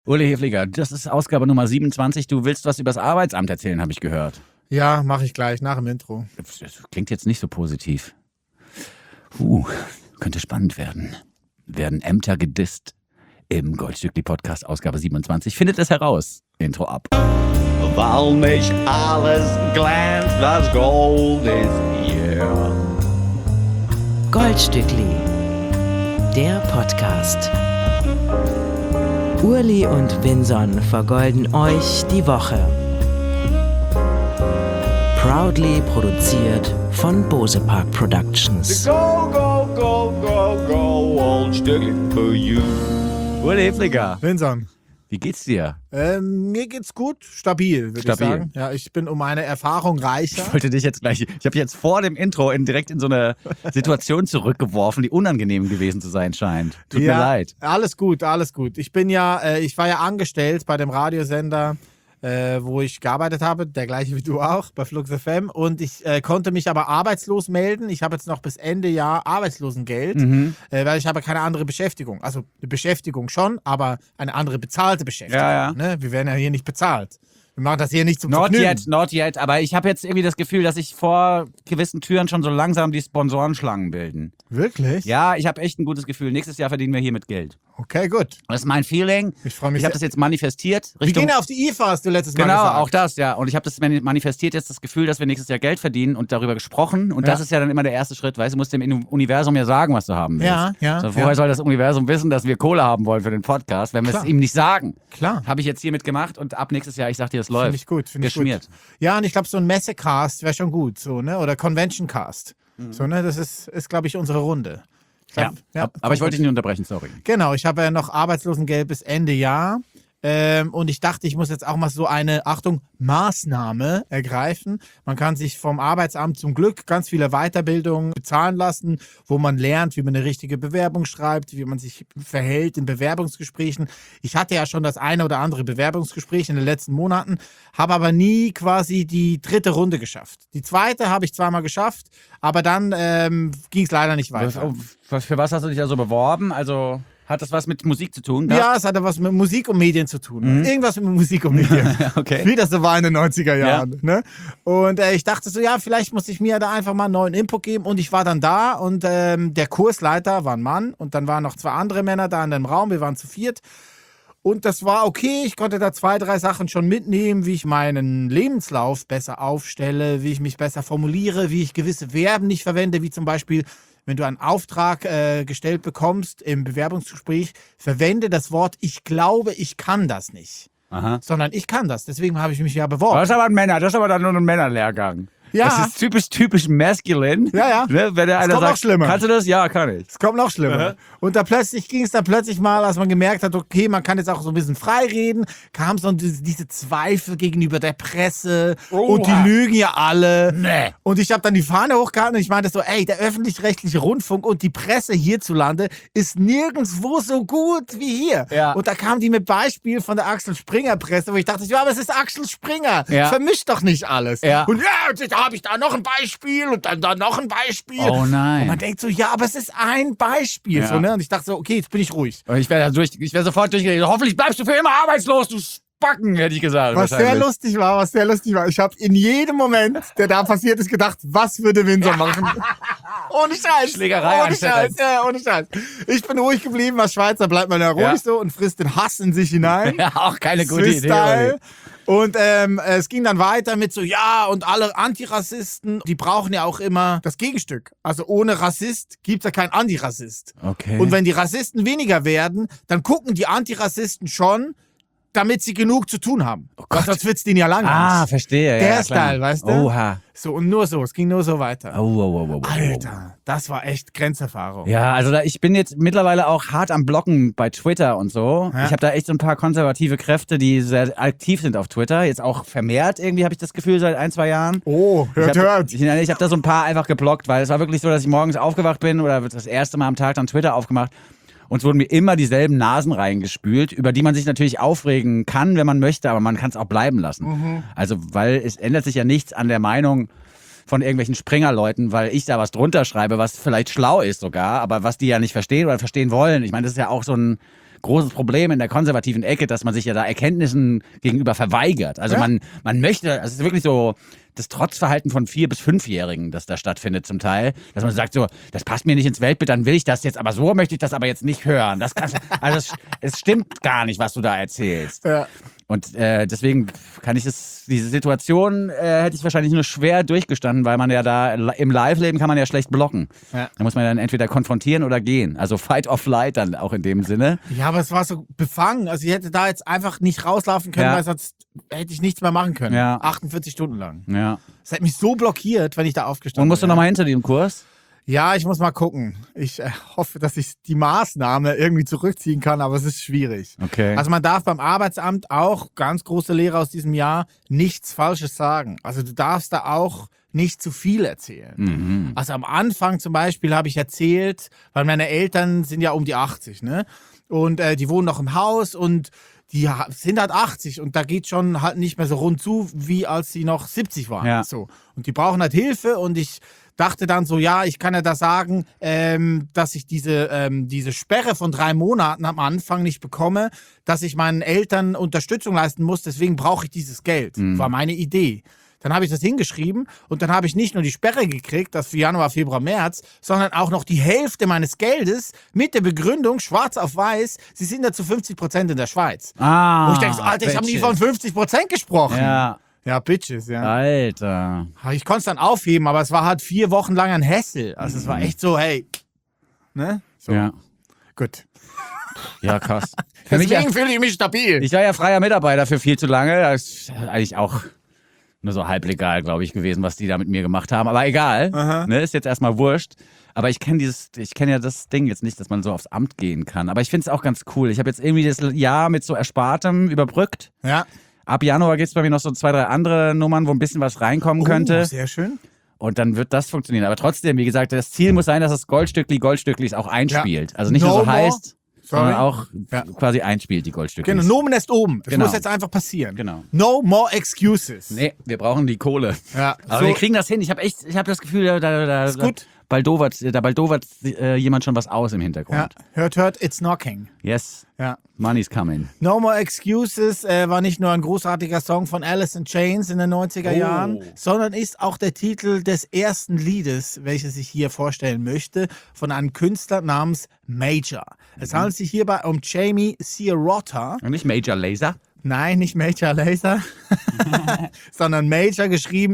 Uli Hefliger, das ist Ausgabe Nummer 27. Du willst was über das Arbeitsamt erzählen, habe ich gehört. Ja, mache ich gleich, nach dem Intro. Das klingt jetzt nicht so positiv. Könnte spannend werden. Werden Ämter gedisst? Im Goldstückli-Podcast Ausgabe 27 findet es heraus. Intro ab. Weil nicht alles glänzt, was Gold ist hier. Goldstückli, der Podcast. Urli und Vinson vergolden euch die Woche. Proudly produziert von Bose Park Productions. Go, go, go, go, go, Goldstückli for you. Uli Hefliger, Vinson, wie geht's dir? mir geht's gut, stabil, würde ich Stabil. sagen. Ja, ich bin um eine Erfahrung reicher. Ich wollte dich jetzt gleich, ich habe jetzt vor dem Intro direkt in so eine Situation zurückgeworfen, die unangenehm gewesen zu sein scheint. Tut mir leid. Alles gut, alles gut. Ich war ja angestellt bei dem Radiosender, wo ich gearbeitet habe, der gleiche wie du auch, bei Flux FM. Und ich konnte mich aber arbeitslos melden. Ich habe jetzt noch bis Ende Jahr Arbeitslosengeld, weil ich habe keine andere Beschäftigung. Also eine Beschäftigung schon, aber eine andere bezahlte Beschäftigung. Ja. Ne? Wir werden ja hier nicht bezahlt. Wir machen das hier nicht zum Vergnügen. Not yet. Aber ich habe jetzt irgendwie das Gefühl, dass sich vor gewissen Türen schon so langsam die Sponsorenschlangen bilden. Wirklich? Ja, ich habe echt ein gutes Gefühl. Nächstes Jahr verdienen wir hier mit Geld. Okay, gut. Das ist mein Feeling. Ich freue mich Ich habe sehr. das jetzt manifestiert. Wir gehen ja auf die IFA, hast du letztes Mal Genau, gesagt. auch das, ja. Und ich habe das manifestiert jetzt das Gefühl, dass wir nächstes Jahr Geld verdienen und darüber gesprochen. Und das ist ja dann immer der erste Schritt. Weißt du, musst dem Universum ja sagen, was du haben willst. Ja. Woher soll das Universum wissen, dass wir Kohle haben wollen für den Podcast, wenn wir es Klar. ihm nicht sagen? Klar. Habe ich jetzt hiermit gemacht und ab nächstes Jahr, ich sag dir, es läuft. Finde ich gut, finde ich gut. Geschmiert. Ja, und ich glaube, so ein Messecast wäre schon gut, so, ne? Oder Convention-Cast. So, ne? Das ist glaube ich, unsere Runde. Ich glaub, Aber ich wollte dich nicht unterbrechen, sorry. Genau, ich habe ja noch Arbeitslosengeld bis Ende Jahr. Und ich dachte, ich muss jetzt auch mal so eine, Achtung, Maßnahme ergreifen. Man kann sich vom Arbeitsamt zum Glück ganz viele Weiterbildungen bezahlen lassen, wo man lernt, wie man eine richtige Bewerbung schreibt, wie man sich verhält in Bewerbungsgesprächen. Ich hatte ja schon das eine oder andere Bewerbungsgespräch in den letzten Monaten, habe aber nie quasi die dritte Runde geschafft. Die zweite habe ich zweimal geschafft, aber dann ging es leider nicht weiter. Für was hast du dich da so beworben? Also hat das was mit Musik zu tun? Ja, es hatte was mit Musik und Medien zu tun. Irgendwas mit Musik und Medien. Okay. Wie das so war in den 90er Jahren. Ne? Und ich dachte so, ja, vielleicht muss ich mir da einfach mal einen neuen Input geben. Und ich war dann da und der Kursleiter war ein Mann und dann waren noch zwei andere Männer da in dem Raum. Wir waren zu viert. Und das war okay. Ich konnte da 2, 3 Sachen schon mitnehmen, wie ich meinen Lebenslauf besser aufstelle, wie ich mich besser formuliere, wie ich gewisse Verben nicht verwende, wie zum Beispiel, wenn du einen Auftrag gestellt bekommst im Bewerbungsgespräch, verwende das Wort "ich glaube, ich kann das nicht", sondern "ich kann das". Deswegen habe ich mich ja beworben. Das ist aber dann nur ein Männerlehrgang. Ja. Das ist typisch masculine. Ja. Ne? Wenn einer kommt sagt, noch schlimmer. kannst du das? Ja, kann ich. Es kommt noch schlimmer. Und da ging es dann plötzlich mal, als man gemerkt hat, okay, man kann jetzt auch so ein bisschen frei reden, kam so diese Zweifel gegenüber der Presse und die lügen ja alle. Nee. Und ich habe dann die Fahne hochgehalten und ich meinte so, ey, der öffentlich-rechtliche Rundfunk und die Presse hierzulande ist nirgendwo so gut wie hier. Ja. Und da kamen die mit Beispiel von der Axel Springer Presse, wo ich dachte, ja, aber es ist Axel Springer. Ja. Vermischt doch nicht alles. Ja. Und ja, habe ich da noch ein Beispiel und dann da noch ein Beispiel. Oh nein. Und man denkt so, ja, aber es ist ein Beispiel. Ja. So, ne? Und ich dachte so, okay, jetzt bin ich ruhig. Und ich wäre sofort durchgegangen. Hoffentlich bleibst du für immer arbeitslos, du Spacken, hätte ich gesagt. Was sehr lustig war. Ich habe in jedem Moment, der da passiert ist, gedacht, was würde Windsor machen? Ohne Scheiß. Schlägerei Ohne Scheiß. Ja, ohne Scheiß. Ich bin ruhig geblieben. Als Schweizer bleibt man ja ruhig so und frisst den Hass in sich hinein. Ja, auch keine gute Idee. Swiss-Style. Und es ging dann weiter mit so, ja, und alle Antirassisten, die brauchen ja auch immer das Gegenstück. Also ohne Rassist gibt's ja keinen Antirassist. Okay. Und wenn die Rassisten weniger werden, dann gucken die Antirassisten schon, damit sie genug zu tun haben. Weil sonst wird's denen ja langweilig. Verstehe. Der ja, Style, klar. weißt du? Oha. So, und nur so, es ging nur so weiter. Oh. Alter, das war echt Grenzerfahrung. Ja, also ich bin jetzt mittlerweile auch hart am Blocken bei Twitter und so. Ja. Ich habe da echt so ein paar konservative Kräfte, die sehr aktiv sind auf Twitter. Jetzt auch vermehrt irgendwie, habe ich das Gefühl, seit 1, 2 Jahren. Oh, hört. Ich habe da so ein paar einfach geblockt, weil es war wirklich so, dass ich morgens aufgewacht bin oder das erste Mal am Tag dann Twitter aufgemacht. Und es wurden mir immer dieselben Nasen reingespült, über die man sich natürlich aufregen kann, wenn man möchte, aber man kann es auch bleiben lassen. Also, weil es ändert sich ja nichts an der Meinung von irgendwelchen Springer-Leuten, weil ich da was drunter schreibe, was vielleicht schlau ist sogar, aber was die ja nicht verstehen oder verstehen wollen. Ich meine, das ist ja auch so ein großes Problem in der konservativen Ecke, dass man sich ja da Erkenntnissen gegenüber verweigert. Also man möchte, also es ist wirklich so das Trotzverhalten von 4- bis 5-Jährigen, das da stattfindet zum Teil, dass man sagt so, das passt mir nicht ins Weltbild, dann will ich das jetzt, aber so möchte ich das aber jetzt nicht hören. Also es stimmt gar nicht, was du da erzählst. Ja. Und deswegen kann ich diese Situation hätte ich wahrscheinlich nur schwer durchgestanden, weil man ja da im Live-Leben kann man ja schlecht blocken. Ja. Da muss man dann entweder konfrontieren oder gehen. Also Fight or Flight dann auch in dem Sinne. Ja, aber es war so befangen. Also ich hätte da jetzt einfach nicht rauslaufen können, Ja. weil sonst hätte ich nichts mehr machen können. Ja. 48 Stunden lang. Ja. Es hätte mich so blockiert, wenn ich da aufgestanden Und musst du wäre. nochmal hinter dem Kurs? Ja, ich muss mal gucken. Ich hoffe, dass ich die Maßnahme irgendwie zurückziehen kann, aber es ist schwierig. Okay. Also man darf beim Arbeitsamt auch, ganz große Lehre aus diesem Jahr, nichts Falsches sagen. Also du darfst da auch nicht zu viel erzählen. Mhm. Also am Anfang zum Beispiel habe ich erzählt, weil meine Eltern sind ja um die 80, ne? Und die wohnen noch im Haus und die sind halt 80 und da geht schon halt nicht mehr so rund zu, wie als sie noch 70 waren. Ja. So. Und die brauchen halt Hilfe und ich dachte dann so, ja, ich kann ja da sagen, dass ich diese Sperre von 3 Monaten am Anfang nicht bekomme, dass ich meinen Eltern Unterstützung leisten muss, deswegen brauche ich dieses Geld. War meine Idee. Dann habe ich das hingeschrieben und dann habe ich nicht nur die Sperre gekriegt, das für Januar, Februar, März, sondern auch noch die Hälfte meines Geldes mit der Begründung, schwarz auf weiß, sie sind ja zu 50% in der Schweiz. Wo ich denke, so, Alter, ich habe nie von 50% gesprochen. Ja. Ja, Bitches, ja. Alter. Ich konnte es dann aufheben, aber es war halt 4 Wochen lang ein Hassel. Also es war echt so, hey, ne? So, Ja. gut. Ja, krass. Für mich ja, Deswegen fühle ich mich stabil. ich war ja freier Mitarbeiter für viel zu lange. Das ist eigentlich auch nur so halblegal, glaube ich, gewesen, was die da mit mir gemacht haben. Aber egal, ne, ist jetzt erstmal wurscht. Aber ich kenne ja das Ding jetzt nicht, dass man so aufs Amt gehen kann. Aber ich finde es auch ganz cool. Ich habe jetzt irgendwie das Jahr mit so Erspartem überbrückt. Ja. Ab Januar gibt es bei mir noch so 2, 3 andere Nummern, wo ein bisschen was reinkommen könnte. Oh, sehr schön. Und dann wird das funktionieren. Aber trotzdem, wie gesagt, das Ziel muss sein, dass das Goldstückli auch einspielt. Ja. Also nicht nur No so more. heißt, sondern Sorry. auch Ja. quasi einspielt, die Goldstückli. Genau, Nomen ist oben. Das Genau. muss jetzt einfach passieren. Genau. No more excuses. Nee, wir brauchen die Kohle. Ja, Aber so- wir kriegen das hin. Ich habe das Gefühl, da Ist gut. baldowert jemand schon was aus im Hintergrund. Ja, hört, it's knocking. Yes, Ja. money's coming. No More Excuses war nicht nur ein großartiger Song von Alice in Chains in den 90er Jahren, sondern ist auch der Titel des ersten Liedes, welches ich hier vorstellen möchte, von einem Künstler namens Major. Es handelt sich hierbei um Jamie Sierota. Und nicht Major Lazer. Nein, nicht Major Lazer, sondern Major geschrieben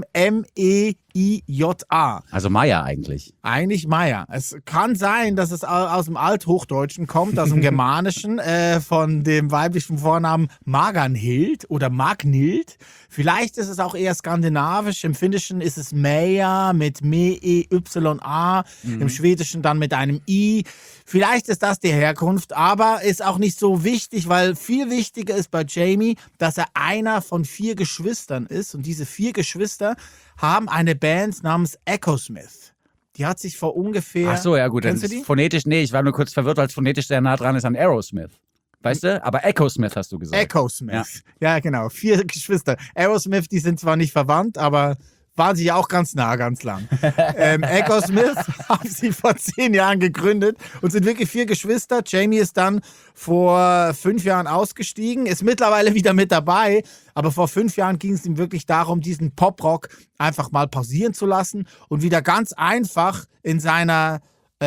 M-E-I-J-A. Also Maya eigentlich. Eigentlich Meier. Es kann sein, dass es aus dem Althochdeutschen kommt, aus dem Germanischen, von dem weiblichen Vornamen Maganhild oder Magnhild. Vielleicht ist es auch eher skandinavisch. Im Finnischen ist es Meja mit M-E-Y-A, im Schwedischen dann mit einem I. Vielleicht ist das die Herkunft, aber ist auch nicht so wichtig, weil viel wichtiger ist bei Jamie, dass er einer von 4 Geschwistern ist. Und diese 4 Geschwister haben eine Band namens Echosmith. Die hat sich vor ungefähr... Ach so, ja gut. Kennst Dann du die? phonetisch, nee, ich war nur kurz verwirrt, weil es phonetisch sehr nah dran ist an Aerosmith. Weißt du? Aber Echosmith hast du gesagt. Echosmith. Ja, genau. 4 Geschwister. Aerosmith, die sind zwar nicht verwandt, aber waren sie ja auch ganz nah, ganz lang. Echosmith haben sie vor 10 Jahren gegründet und sind wirklich 4 Geschwister. Jamie ist dann vor 5 Jahren ausgestiegen, ist mittlerweile wieder mit dabei. Aber vor 5 Jahren ging es ihm wirklich darum, diesen Poprock einfach mal pausieren zu lassen und wieder ganz einfach in seinem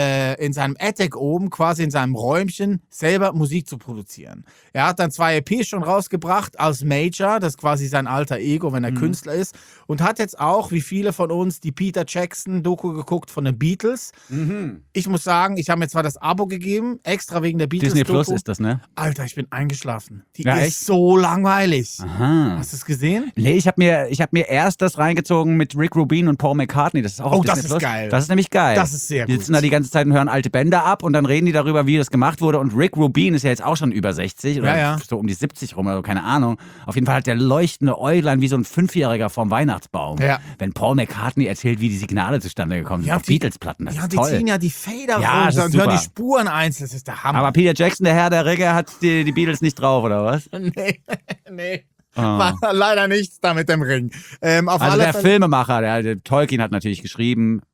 Attic oben, quasi in seinem Räumchen, selber Musik zu produzieren. Er hat dann 2 EPs schon rausgebracht als Major, das ist quasi sein alter Ego, wenn er Künstler ist, und hat jetzt auch, wie viele von uns, die Peter Jackson-Doku geguckt von den Beatles. Ich muss sagen, ich habe mir zwar das Abo gegeben, extra wegen der Disney Beatles-Doku. Plus ist das, ne? Alter, ich bin eingeschlafen. Die Ja, ist echt? so langweilig. Aha. Hast du es gesehen? Nee, ich hab mir erst das reingezogen mit Rick Rubin und Paul McCartney. Das ist auch Oh, auf das Disney ist Plus. geil. Das ist nämlich geil. Das ist sehr Die gut. sitzen da die ganze Zeit und hören alte Bänder ab und dann reden die darüber, wie das gemacht wurde. Und Rick Rubin ist ja jetzt auch schon über 60 oder Ja. so um die 70 rum oder so, keine Ahnung. Auf jeden Fall hat der leuchtende Äuglein wie so ein 5-Jähriger vorm Weihnachtsbaum. Ja. Wenn Paul McCartney erzählt, wie die Signale zustande gekommen sind Ja, auf die- Beatles-Platten, das Ja, ist die toll. ziehen ja die Fader Ja, das runter ist und hören super. die Spuren einzeln. Das ist der Hammer. Aber Peter Jackson, der Herr der Ringe, hat die Beatles nicht drauf, oder was? Nee. War leider nichts da mit dem Ring. Auf Also alle der Fälle, Filmemacher, der Tolkien hat natürlich geschrieben,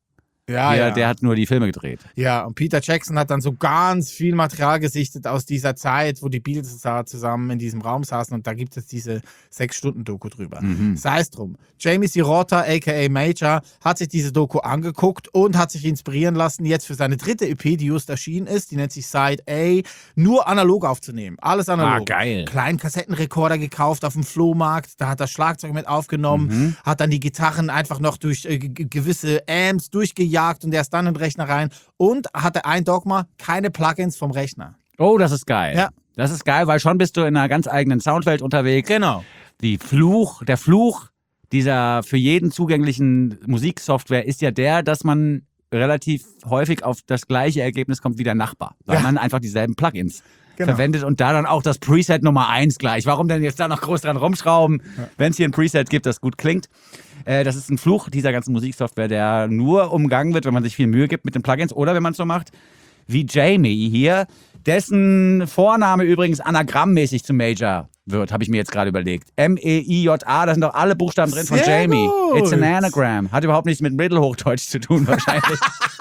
Der hat nur die Filme gedreht. Ja, und Peter Jackson hat dann so ganz viel Material gesichtet aus dieser Zeit, wo die Beatles da zusammen in diesem Raum saßen und da gibt es diese 6-Stunden-Doku drüber. Sei es drum. Jamie Sirota, a.k.a. Major, hat sich diese Doku angeguckt und hat sich inspirieren lassen, jetzt für seine dritte EP, die just erschienen ist, die nennt sich Side A, nur analog aufzunehmen. Alles analog. Geil. Kleinen Kassettenrekorder gekauft auf dem Flohmarkt, da hat das Schlagzeug mit aufgenommen, hat dann die Gitarren einfach noch durch gewisse Amps durchgejagt und erst dann in den Rechner rein und hatte ein Dogma, keine Plugins vom Rechner. Oh, das ist geil. Ja. Das ist geil, weil schon bist du in einer ganz eigenen Soundwelt unterwegs. Genau. Der Fluch dieser für jeden zugänglichen Musiksoftware ist ja dass man relativ häufig auf das gleiche Ergebnis kommt wie der Nachbar, weil man einfach dieselben Plugins verwendet und da dann auch das Preset Nummer 1 gleich. Warum denn jetzt da noch groß dran rumschrauben, wenn es hier ein Preset gibt, das gut klingt? Das ist ein Fluch dieser ganzen Musiksoftware, der nur umgangen wird, wenn man sich viel Mühe gibt mit den Plugins oder wenn man es so macht wie Jamie hier, dessen Vorname übrigens anagrammmäßig zu Major wird, habe ich mir jetzt gerade überlegt. M-E-I-J-A, da sind doch alle Buchstaben drin von Sehr Jamie. gut. It's an anagram. Hat überhaupt nichts mit Mittelhochdeutsch zu tun wahrscheinlich.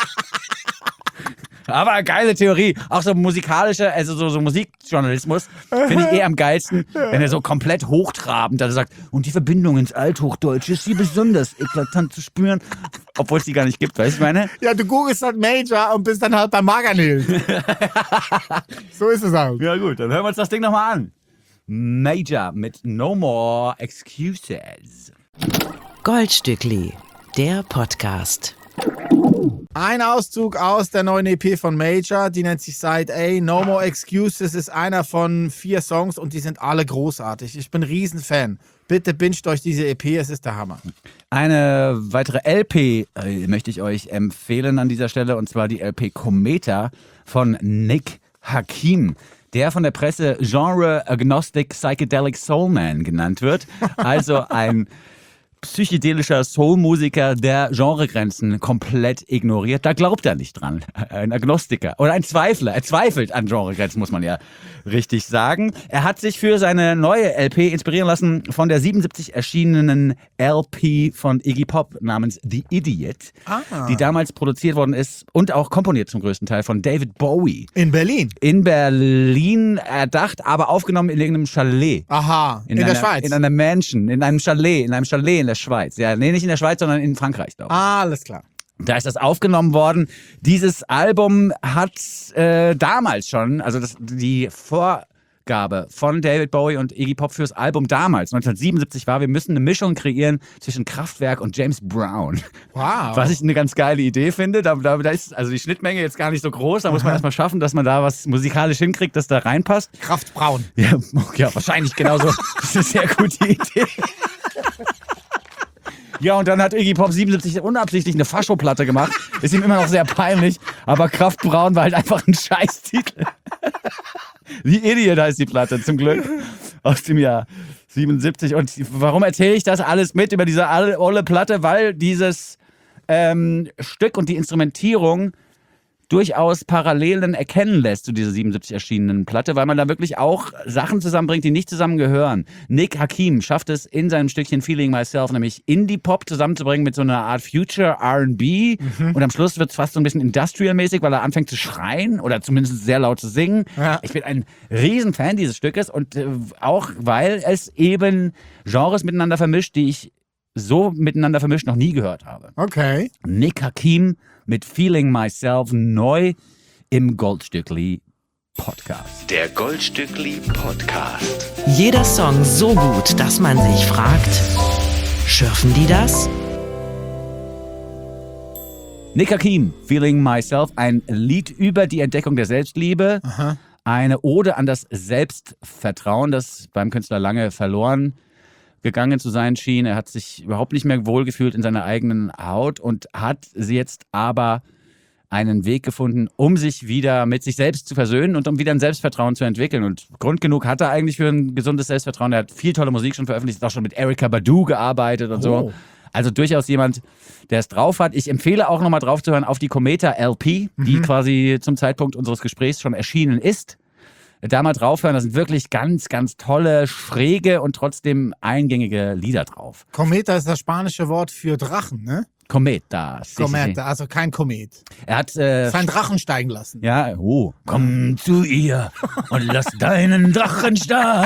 Aber geile Theorie. Auch so musikalische, also so Musikjournalismus finde ich am geilsten, wenn er so komplett hochtrabend also sagt, und die Verbindung ins Althochdeutsche ist hier besonders eklatant zu spüren, obwohl es die gar nicht gibt, weißt du, meine? Ja, du googelst halt Major und bist dann halt bei Maganil. So ist es auch. Ja gut, dann hören wir uns das Ding nochmal an. Major mit No More Excuses. Goldstückli, der Podcast. Ein Auszug aus der neuen EP von Major, die nennt sich Side A, No More Excuses, ist einer von 4 Songs und die sind alle großartig. Ich bin ein Riesenfan. Bitte binscht euch diese EP, es ist der Hammer. Eine weitere LP möchte ich euch empfehlen an dieser Stelle, und zwar die LP Cometa von Nick Hakim, der von der Presse Genre Agnostic Psychedelic Soulman genannt wird. Also ein psychedelischer Soul-Musiker, der Genregrenzen komplett ignoriert. Da glaubt er nicht dran. Ein Agnostiker oder ein Zweifler. Er zweifelt an Genregrenzen, muss man ja richtig sagen. Er hat sich für seine neue LP inspirieren lassen von der 77 erschienenen LP von Iggy Pop namens The Idiot, die damals produziert worden ist und auch komponiert zum größten Teil von David Bowie. In Berlin? In Berlin erdacht, aber aufgenommen in irgendeinem Chalet. Aha, in der Schweiz? In einer Mansion, in einem Chalet in der Schweiz. Ja, nee, nicht in der Schweiz, sondern in Frankreich, glaube ich. Alles klar. Da ist das aufgenommen worden. Dieses Album hat damals schon, also die Vorgabe von David Bowie und Iggy Pop fürs Album damals, 1977 war, wir müssen eine Mischung kreieren zwischen Kraftwerk und James Brown. Wow. Was ich eine ganz geile Idee finde. Da ist also die Schnittmenge jetzt gar nicht so groß. Da muss man erstmal schaffen, dass man da was musikalisch hinkriegt, das da reinpasst. Kraftbraun. Ja, wahrscheinlich genauso. Das ist eine sehr gute Idee. Ja, und dann hat Iggy Pop 77 unabsichtlich eine Fascho-Platte gemacht. Ist ihm immer noch sehr peinlich, aber Kraftbraun war halt einfach ein Scheißtitel. The Idiot heißt die Platte, zum Glück, aus dem Jahr 77. Und warum erzähle ich das alles mit über diese olle Platte? Weil dieses Stück und die Instrumentierung durchaus Parallelen erkennen lässt zu dieser 77 erschienenen Platte, weil man da wirklich auch Sachen zusammenbringt, die nicht zusammengehören. Nick Hakim schafft es in seinem Stückchen Feeling Myself, nämlich Indie-Pop zusammenzubringen mit so einer Art Future R&B und am Schluss wird es fast so ein bisschen Industrial-mäßig, weil er anfängt zu schreien oder zumindest sehr laut zu singen. Ja. Ich bin ein Riesenfan dieses Stückes und auch, weil es eben Genres miteinander vermischt, die ich so miteinander vermischt noch nie gehört habe. Okay. Nick Hakim mit Feeling Myself neu im Goldstückli Podcast. Der Goldstückli Podcast. Jeder Song so gut, dass man sich fragt, schürfen die das? Nick Hakim, Feeling Myself, ein Lied über die Entdeckung der Selbstliebe. Aha. Eine Ode an das Selbstvertrauen, das beim Künstler lange verloren gegangen zu sein schien. Er hat sich überhaupt nicht mehr wohlgefühlt in seiner eigenen Haut und hat jetzt aber einen Weg gefunden, um sich wieder mit sich selbst zu versöhnen und um wieder ein Selbstvertrauen zu entwickeln. Und Grund genug hat er eigentlich für ein gesundes Selbstvertrauen. Er hat viel tolle Musik schon veröffentlicht, hat auch schon mit Erykah Badu gearbeitet und so. Also durchaus jemand, der es drauf hat. Ich empfehle auch nochmal drauf zu hören auf die Cometa LP, die quasi zum Zeitpunkt unseres Gesprächs schon erschienen ist. da mal draufhören. Da sind wirklich ganz, ganz tolle, schräge und trotzdem eingängige Lieder drauf. Cometa ist das spanische Wort für Drachen, ne? Cometa. Cometa, also kein Komet. Er hat Seinen Drachen steigen lassen. ja, komm zu ihr und lass deinen Drachen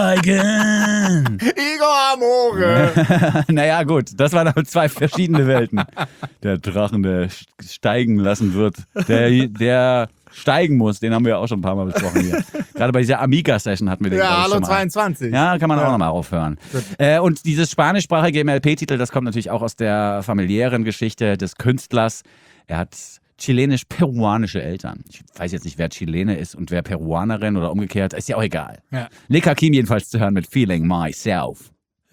steigen. Igor Amore! Naja, gut, das waren aber zwei verschiedene Welten. Der Drachen, der steigen lassen wird, der steigen muss, den haben wir ja auch schon ein paar Mal besprochen hier. Gerade bei dieser Amiga-Session hatten wir den, Ja, glaub ich, hallo schon mal. 22. Ja, kann man auch nochmal aufhören. Und dieses spanischsprachige MLP-Titel, das kommt natürlich auch aus der familiären Geschichte des Künstlers. Er hat chilenisch-peruanische Eltern. Ich weiß jetzt nicht, wer Chilene ist und wer Peruanerin oder umgekehrt. Ist ja auch egal. Ja. Nick Hakim jedenfalls zu hören mit Feeling Myself.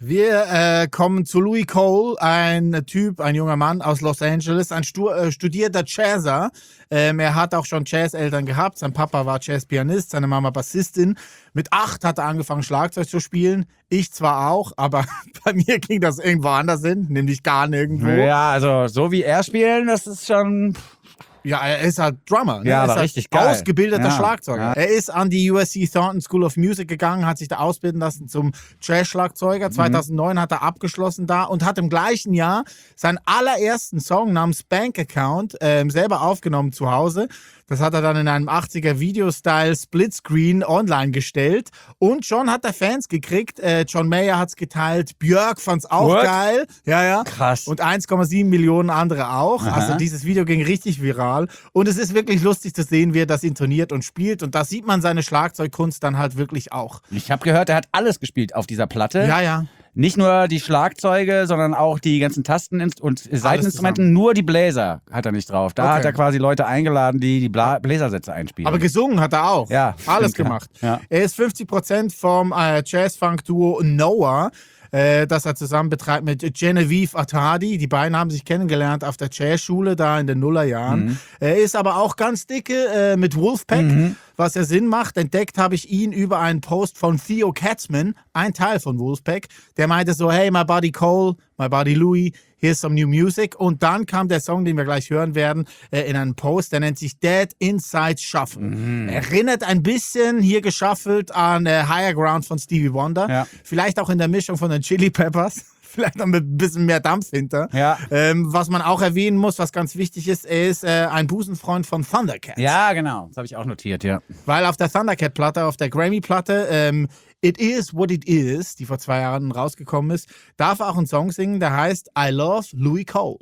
Wir kommen zu Louis Cole, ein Typ, ein junger Mann aus Los Angeles, ein studierter Jazzer. Er hat auch schon Jazzeltern gehabt. Sein Papa war Jazzpianist, seine Mama Bassistin. Mit 8 hat er angefangen, Schlagzeug zu spielen. Ich zwar auch, aber bei mir ging das irgendwo anders hin, nämlich gar nirgendwo. Ja, also so wie er spielen, das ist schon... Ja, er ist halt Drummer. Ne? Ja, er ist aber halt richtig geil. ausgebildeter Ja, Schlagzeuger. ja. Er ist an die USC Thornton School of Music gegangen, hat sich da ausbilden lassen zum Jazz-Schlagzeuger. 2009 hat er abgeschlossen da und hat im gleichen Jahr seinen allerersten Song namens Bank Account selber aufgenommen zu Hause. Das hat er dann in einem 80er Video-Style Splitscreen online gestellt. Und schon hat er Fans gekriegt. John Mayer hat's geteilt. Björk fand's auch What? geil. Ja, ja. Krass. Und 1,7 Millionen andere auch. Aha. Also dieses Video ging richtig viral. Und es ist wirklich lustig zu sehen, wie er das intoniert und spielt. Und da sieht man seine Schlagzeugkunst dann halt wirklich auch. Ich habe gehört, er hat alles gespielt auf dieser Platte. Ja, ja. Nicht nur die Schlagzeuge, sondern auch die ganzen Tasten und Saiteninstrumente. Nur die Bläser hat er nicht drauf. Da Okay. hat er quasi Leute eingeladen, die Bläsersätze einspielen. Aber gesungen hat er auch. Ja, Alles stimmt, gemacht. ja. Er ist 50% vom Jazz-Funk-Duo Noah, das er zusammen betreibt mit Genevieve Atadi. Die beiden haben sich kennengelernt auf der Jazzschule da in den Nullerjahren. Er ist aber auch ganz dicke mit Wolfpack, was ja Sinn macht. Entdeckt habe ich ihn über einen Post von Theo Katzman, ein Teil von Wolfpack. Der meinte so, hey, my buddy Cole, my buddy Louis, here's some new music. Und dann kam der Song, den wir gleich hören werden, in einem Post, der nennt sich Dead Inside Shuffle. Erinnert ein bisschen, hier geshuffelt, an Higher Ground von Stevie Wonder. Ja. Vielleicht auch in der Mischung von den Chili Peppers. Vielleicht noch mit ein bisschen mehr Dampf hinter. Ja. Was man auch erwähnen muss, was ganz wichtig ist, er ist ein Busenfreund von Thundercat. Ja, genau. Das habe ich auch notiert, ja. Weil auf der Thundercat-Platte, auf der Grammy-Platte, It Is What It Is, die vor 2 Jahren rausgekommen ist, darf er auch einen Song singen, der heißt I Love Louis Cole.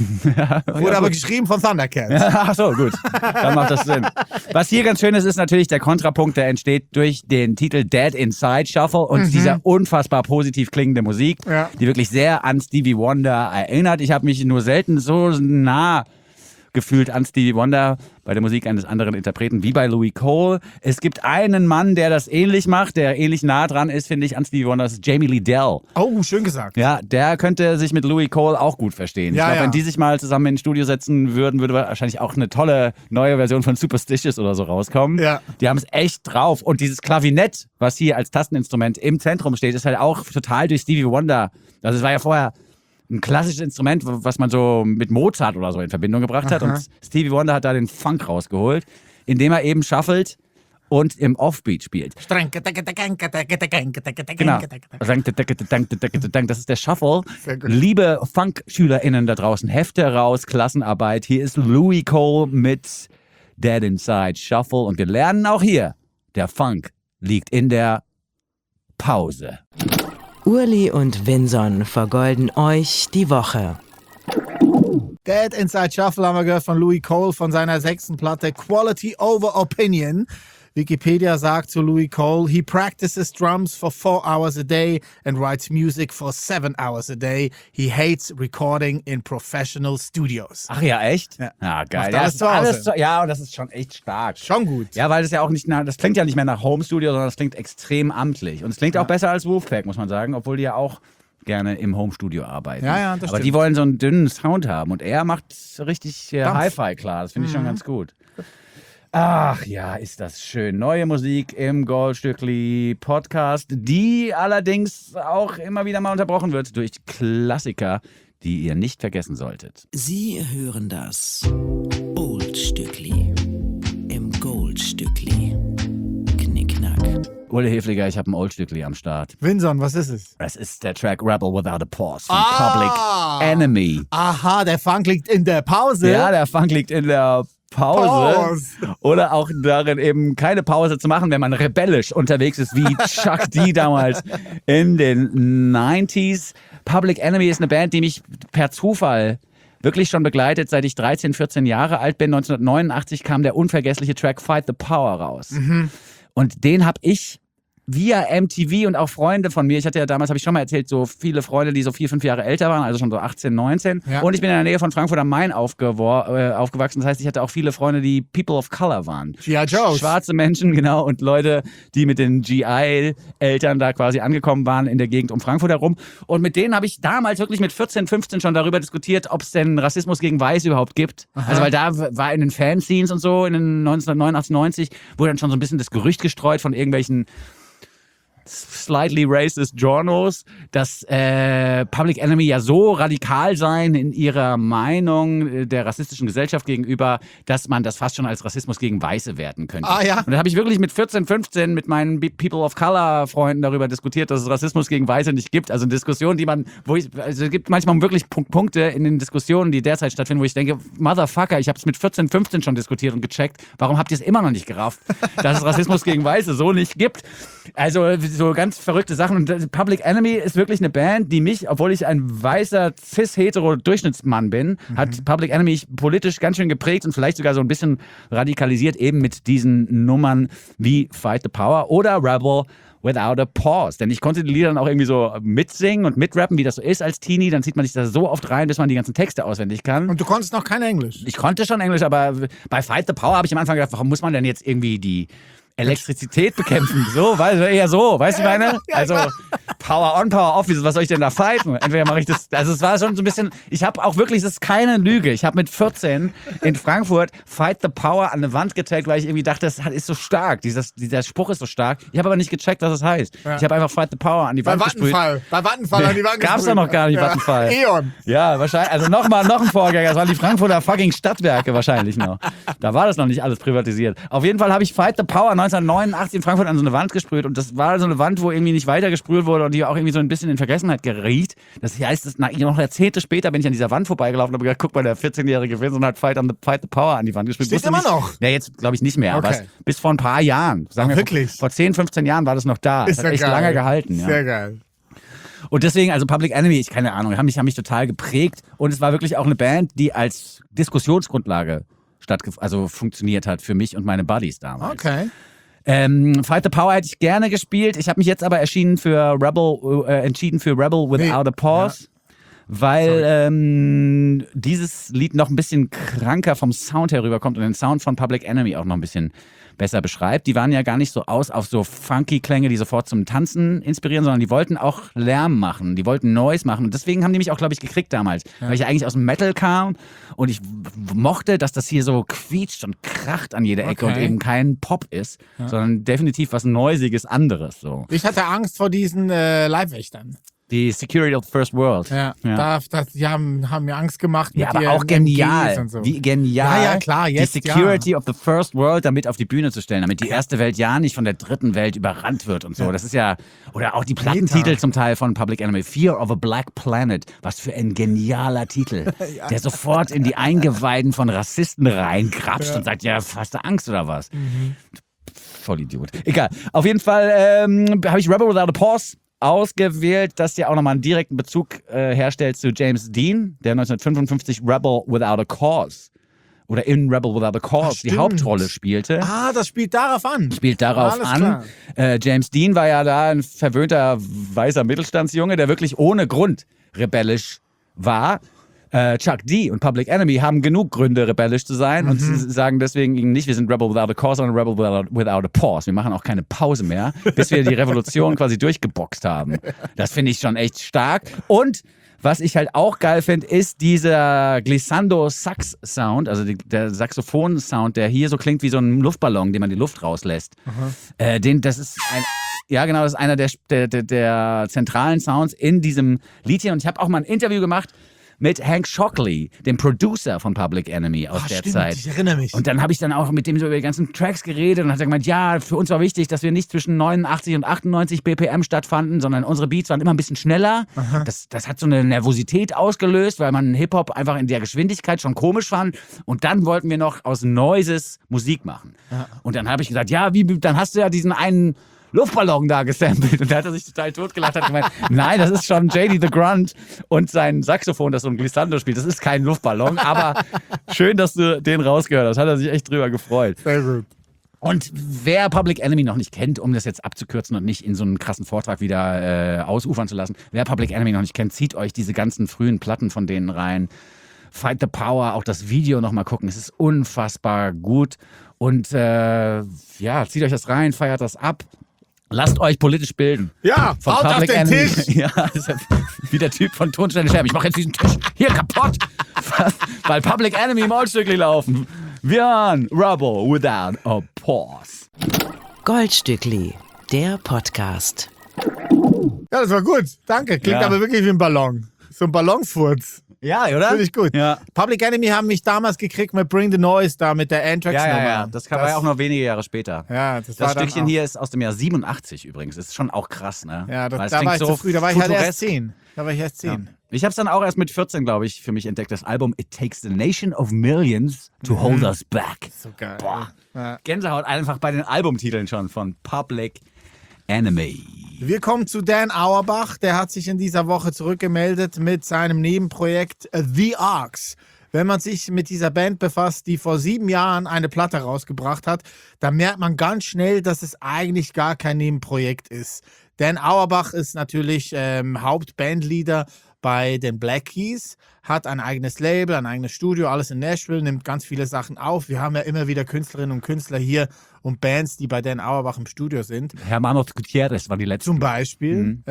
Wurde aber geschrieben von Thundercat. Ach so, gut. Dann macht das Sinn. Was hier ganz schön ist, ist natürlich der Kontrapunkt, der entsteht durch den Titel Dead Inside Shuffle und dieser unfassbar positiv klingende Musik, Ja. die wirklich sehr an Stevie Wonder erinnert. Ich habe mich nur selten so nah gefühlt an Stevie Wonder bei der Musik eines anderen Interpreten wie bei Louis Cole. Es gibt einen Mann, der das ähnlich macht, der ähnlich nah dran ist, finde ich, an Stevie Wonder. Das ist Jamie Lee Dell. Oh, schön gesagt. Ja, der könnte sich mit Louis Cole auch gut verstehen. Ja, Ich glaube, ja. wenn die sich mal zusammen ins Studio setzen würden, würde wahrscheinlich auch eine tolle neue Version von Superstitious oder so rauskommen. Ja. Die haben es echt drauf. Und dieses Klavinett, was hier als Tasteninstrument im Zentrum steht, ist halt auch total durch Stevie Wonder. Also es war ja vorher ein klassisches Instrument, was man so mit Mozart oder so in Verbindung gebracht hat. Aha. Und Stevie Wonder hat da den Funk rausgeholt, indem er eben shuffelt und im Offbeat spielt. Genau. Das ist der Shuffle. Sehr gut. Liebe Funk-SchülerInnen da draußen, Hefte raus, Klassenarbeit. Hier ist Louis Cole mit Dead Inside Shuffle. Und wir lernen auch hier, der Funk liegt in der Pause. Urli und Vinson vergolden euch die Woche. Dead Inside Shuffle haben wir gehört von Louis Cole von seiner 6. Platte Quality Over Opinion. Wikipedia sagt zu Louis Cole, he practices drums for 4 hours a day and writes music for 7 hours a day. He hates recording in professional studios. Ach ja, echt? Ja. Ja, geil. Macht alles zu Hause. Ja, und das ist schon echt stark. Schon gut. Ja, weil das ja auch nicht das klingt ja nicht mehr nach Home Studio, sondern das klingt extrem amtlich. Und es klingt auch besser als Wolfpack, muss man sagen, obwohl die ja auch gerne im Home Studio arbeiten. Ja, ja, das Aber stimmt. die wollen so einen dünnen Sound haben und er macht richtig Dampf. Hi-Fi klar. Das finde ich schon ganz gut. Ach ja, ist das schön. Neue Musik im Goldstückli Podcast, die allerdings auch immer wieder mal unterbrochen wird durch Klassiker, die ihr nicht vergessen solltet. Sie hören das Oldstückli im Goldstückli. Knickknack, Ole Hefliger, ich habe ein Oldstückli am Start. Vinson, was ist es? Das ist der Track Rebel Without a Pause von Public Enemy. Aha, der Funk liegt in der Pause. Ja, der Funk liegt in der Pause. Oder auch darin, eben keine Pause zu machen, wenn man rebellisch unterwegs ist, wie Chuck D damals in den 90s. Public Enemy ist eine Band, die mich per Zufall wirklich schon begleitet, seit ich 13, 14 Jahre alt bin. 1989 kam der unvergessliche Track Fight the Power raus. Und den habe ich via MTV und auch Freunde von mir, ich hatte ja damals, habe ich schon mal erzählt, so viele Freunde, die so 4, 5 Jahre älter waren, also schon so 18, 19. Ja. Und ich bin in der Nähe von Frankfurt am Main aufgewachsen. Das heißt, ich hatte auch viele Freunde, die People of Color waren. G.I. Joes. Schwarze Menschen, genau, und Leute, die mit den GI-Eltern da quasi angekommen waren in der Gegend um Frankfurt herum. Und mit denen habe ich damals wirklich mit 14, 15 schon darüber diskutiert, ob es denn Rassismus gegen Weiße überhaupt gibt. Aha. Also weil da war in den Fanscenes und so, in den 1989, 90, wurde dann schon so ein bisschen das Gerücht gestreut von irgendwelchen slightly racist Journos, dass Public Enemy ja so radikal seien in ihrer Meinung der rassistischen Gesellschaft gegenüber, dass man das fast schon als Rassismus gegen Weiße werten könnte. Ah, ja. Und da habe ich wirklich mit 14, 15 mit meinen People of Color Freunden darüber diskutiert, dass es Rassismus gegen Weiße nicht gibt. Also Diskussionen, also es gibt manchmal wirklich Punkte in den Diskussionen, die derzeit stattfinden, wo ich denke, Motherfucker, ich habe es mit 14, 15 schon diskutiert und gecheckt. Warum habt ihr es immer noch nicht gerafft, dass es Rassismus gegen Weiße so nicht gibt? Also so ganz verrückte Sachen. Und Public Enemy ist wirklich eine Band, die mich, obwohl ich ein weißer, cis-hetero-Durchschnittsmann bin, hat Public Enemy mich politisch ganz schön geprägt und vielleicht sogar so ein bisschen radikalisiert, eben mit diesen Nummern wie Fight the Power oder Rebel Without a Pause. Denn ich konnte die Lieder dann auch irgendwie so mitsingen und mitrappen, wie das so ist als Teenie. Dann zieht man sich da so oft rein, bis man die ganzen Texte auswendig kann. Und du konntest noch kein Englisch? Ich konnte schon Englisch, aber bei Fight the Power habe ich am Anfang gedacht, warum muss man denn jetzt irgendwie die Elektrizität bekämpfen? So, eher so, weißt du, meine? Also Power on, Power off, was soll ich denn da fighten? Entweder mache ich das, also es war schon so ein bisschen, ich habe auch wirklich, das ist keine Lüge, ich habe mit 14 in Frankfurt Fight the Power an eine Wand getaggt, weil ich irgendwie dachte, das ist so stark, dieser Spruch ist so stark. Ich habe aber nicht gecheckt, was das heißt. Ja. Ich habe einfach Fight the Power an die Wand gesprüht. Bei Vattenfall an die Wand gesprüht. Gab's doch noch gar nicht, Vattenfall. Eon. Ja, wahrscheinlich, also noch ein Vorgänger, das waren die Frankfurter fucking Stadtwerke wahrscheinlich noch. Da war das noch nicht alles privatisiert. Auf jeden Fall habe ich Fight the Power 1989 in Frankfurt an so eine Wand gesprüht und das war so eine Wand, wo irgendwie nicht weiter gesprüht wurde und die auch irgendwie so ein bisschen in Vergessenheit geriet. Das heißt, noch Jahrzehnte später bin ich an dieser Wand vorbeigelaufen und habe gedacht, guck mal, der 14-jährige Vincent hat Fight the Power an die Wand gesprüht. Steht immer noch? Ja, jetzt glaube ich nicht mehr, aber bis vor ein paar Jahren. Sagen wir, wirklich? Vor 10, 15 Jahren war das noch da. Ist das hat echt geil. lange gehalten. Sehr ja. geil. Und deswegen, also Public Enemy, keine Ahnung, haben mich total geprägt und es war wirklich auch eine Band, die als Diskussionsgrundlage funktioniert hat für mich und meine Buddies damals. Okay. Fight the Power hätte ich gerne gespielt. Ich habe mich jetzt aber entschieden für Rebel Without a Pause, weil dieses Lied noch ein bisschen kranker vom Sound herüberkommt und den Sound von Public Enemy auch noch ein bisschen besser beschreibt. Die waren ja gar nicht so aus auf so funky Klänge, die sofort zum Tanzen inspirieren, sondern die wollten auch Lärm machen, die wollten Noise machen und deswegen haben die mich auch, glaube ich, gekriegt damals, weil ich eigentlich aus dem Metal kam und ich mochte, dass das hier so quietscht und kracht an jeder Ecke und eben kein Pop ist, sondern definitiv was Noisiges anderes. So. Ich hatte Angst vor diesen Leibwächtern. Die Security of the First World. Ja. Die haben mir Angst gemacht. Ja, mit aber auch ihren genial. MGs und so. Wie genial. Ja, klar, jetzt, die Security of the First World damit auf die Bühne zu stellen, damit die erste Welt ja nicht von der dritten Welt überrannt wird und so. Ja. Das ist ja, oder auch die Plattentitel zum Teil von Public Enemy. Fear of a Black Planet. Was für ein genialer Titel. Der sofort in die Eingeweiden von Rassisten reingrapscht und sagt, ja, hast du Angst oder was? Vollidiot. Egal. Auf jeden Fall habe ich Rebel Without a Pause ausgewählt, dass ja auch nochmal einen direkten Bezug herstellt zu James Dean, der 1955 Rebel Without a Cause oder in Rebel Without a Cause die Hauptrolle spielte. Ah, das spielt darauf an. James Dean war ja da ein verwöhnter weißer Mittelstandsjunge, der wirklich ohne Grund rebellisch war. Chuck D und Public Enemy haben genug Gründe, rebellisch zu sein und sagen deswegen nicht, wir sind Rebel Without a Cause, sondern Rebel Without a Pause. Wir machen auch keine Pause mehr, bis wir die Revolution quasi durchgeboxt haben. Das finde ich schon echt stark. Und was ich halt auch geil finde, ist dieser Glissando-Sax-Sound, also der Saxophon-Sound, der hier so klingt wie so ein Luftballon, den man die Das ist einer der zentralen Sounds in diesem Lied hier. Und ich habe auch mal ein Interview gemacht mit Hank Shockley, dem Producer von Public Enemy aus der stimmt, Zeit. ich erinnere mich. Und dann habe ich dann auch mit dem so über die ganzen Tracks geredet und hat er gemeint, ja, für uns war wichtig, dass wir nicht zwischen 89 und 98 BPM stattfanden, sondern unsere Beats waren immer ein bisschen schneller. Das hat so eine Nervosität ausgelöst, weil man Hip-Hop einfach in der Geschwindigkeit schon komisch fand. Und dann wollten wir noch aus Noises Musik machen. Und dann habe ich gesagt, ja, dann hast du ja diesen einen Luftballon da gesampelt. Und da hat er sich total totgelacht und hat gemeint, nein, das ist schon JD the Grunt und sein Saxophon, das so ein Glissando spielt. Das ist kein Luftballon, aber schön, dass du den rausgehört hast. Hat er sich echt drüber gefreut. Sehr gut. Und wer Public Enemy noch nicht kennt, um das jetzt abzukürzen und nicht in so einen krassen Vortrag wieder ausufern zu lassen, wer Public Enemy noch nicht kennt, zieht euch diese ganzen frühen Platten von denen rein. Fight the Power, auch das Video nochmal gucken. Es ist unfassbar gut. Und zieht euch das rein, feiert das ab. Lasst euch politisch bilden. Ja, Von haut auf den Tisch. Ja, das ist wie der Typ von Tonstelle Scherben. Ich mache jetzt diesen Tisch hier kaputt, weil Public Enemy im Oldstückli laufen. Wir hören Rubble Without a Pause. Goldstückli, der Podcast. Ja, das war gut. Danke. Klingt Ja. aber wirklich wie ein Ballon. So ein Ballonfurz. Ja, oder? Finde ich gut. Ja. Public Enemy haben mich damals gekriegt mit Bring the Noise da, mit der Anthrax-Nummer. Ja. Das war ja auch noch wenige Jahre später. Ja, das Das war dann Stückchen auch- hier ist aus dem Jahr 87 übrigens. Ist schon auch krass, ne? Ja, Weil da es war klingt ich zu früh. Da war ich halt erst futuresk. 10. Da war ich erst 10. Ich habe es dann auch erst mit 14, glaube ich, für mich entdeckt. Das Album It Takes the Nation of Millions to Hold Us Back. So geil. Boah. Ja. Gänsehaut einfach bei den Albumtiteln schon von Public Enemy. Wir kommen zu Dan Auerbach. Der hat sich in dieser Woche zurückgemeldet mit seinem Nebenprojekt The Arcs. Wenn man sich mit dieser Band befasst, die vor 7 Jahren eine Platte rausgebracht hat, dann merkt man ganz schnell, dass es eigentlich gar kein Nebenprojekt ist. Dan Auerbach ist natürlich Hauptbandleader bei den Black Keys, hat ein eigenes Label, ein eigenes Studio, alles in Nashville, nimmt ganz viele Sachen auf. Wir haben ja immer wieder Künstlerinnen und Künstler hier und Bands, die bei Dan Auerbach im Studio sind. Hermanos Gutierrez war die letzte. Zum Beispiel.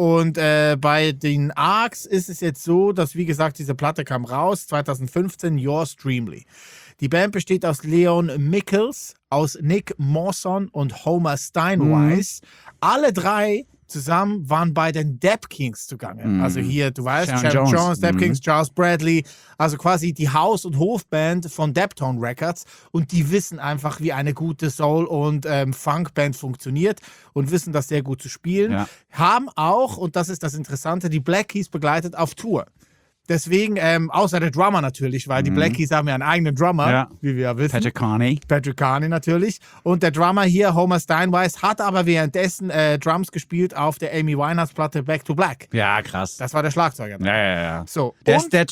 Bei den Arcs ist es jetzt so, dass, wie gesagt, diese Platte kam raus, 2015, Yours Dreamly. Die Band besteht aus Leon Mickels, aus Nick Mawson und Homer Steinweiss. Alle drei zusammen waren bei den Dap Kings zugange. Also hier, du weißt, Sharon Jones. Dap Kings, Charles Bradley, also quasi die Haus- und Hofband von Daptone Records, und die wissen einfach, wie eine gute Soul- und Funkband funktioniert und wissen das sehr gut zu spielen. Ja. Haben auch, und das ist das Interessante, die Black Keys begleitet auf Tour. Deswegen, außer der Drummer natürlich, weil die Black Keys haben ja einen eigenen Drummer, Ja. wie wir ja wissen. Patrick Carney. Patrick Carney natürlich. Und der Drummer hier, Homer Steinweiss, hat aber währenddessen Drums gespielt auf der Amy Winehouse-Platte Back to Black. Ja, krass. Das war der Schlagzeuger. Ja. So, Der und ist der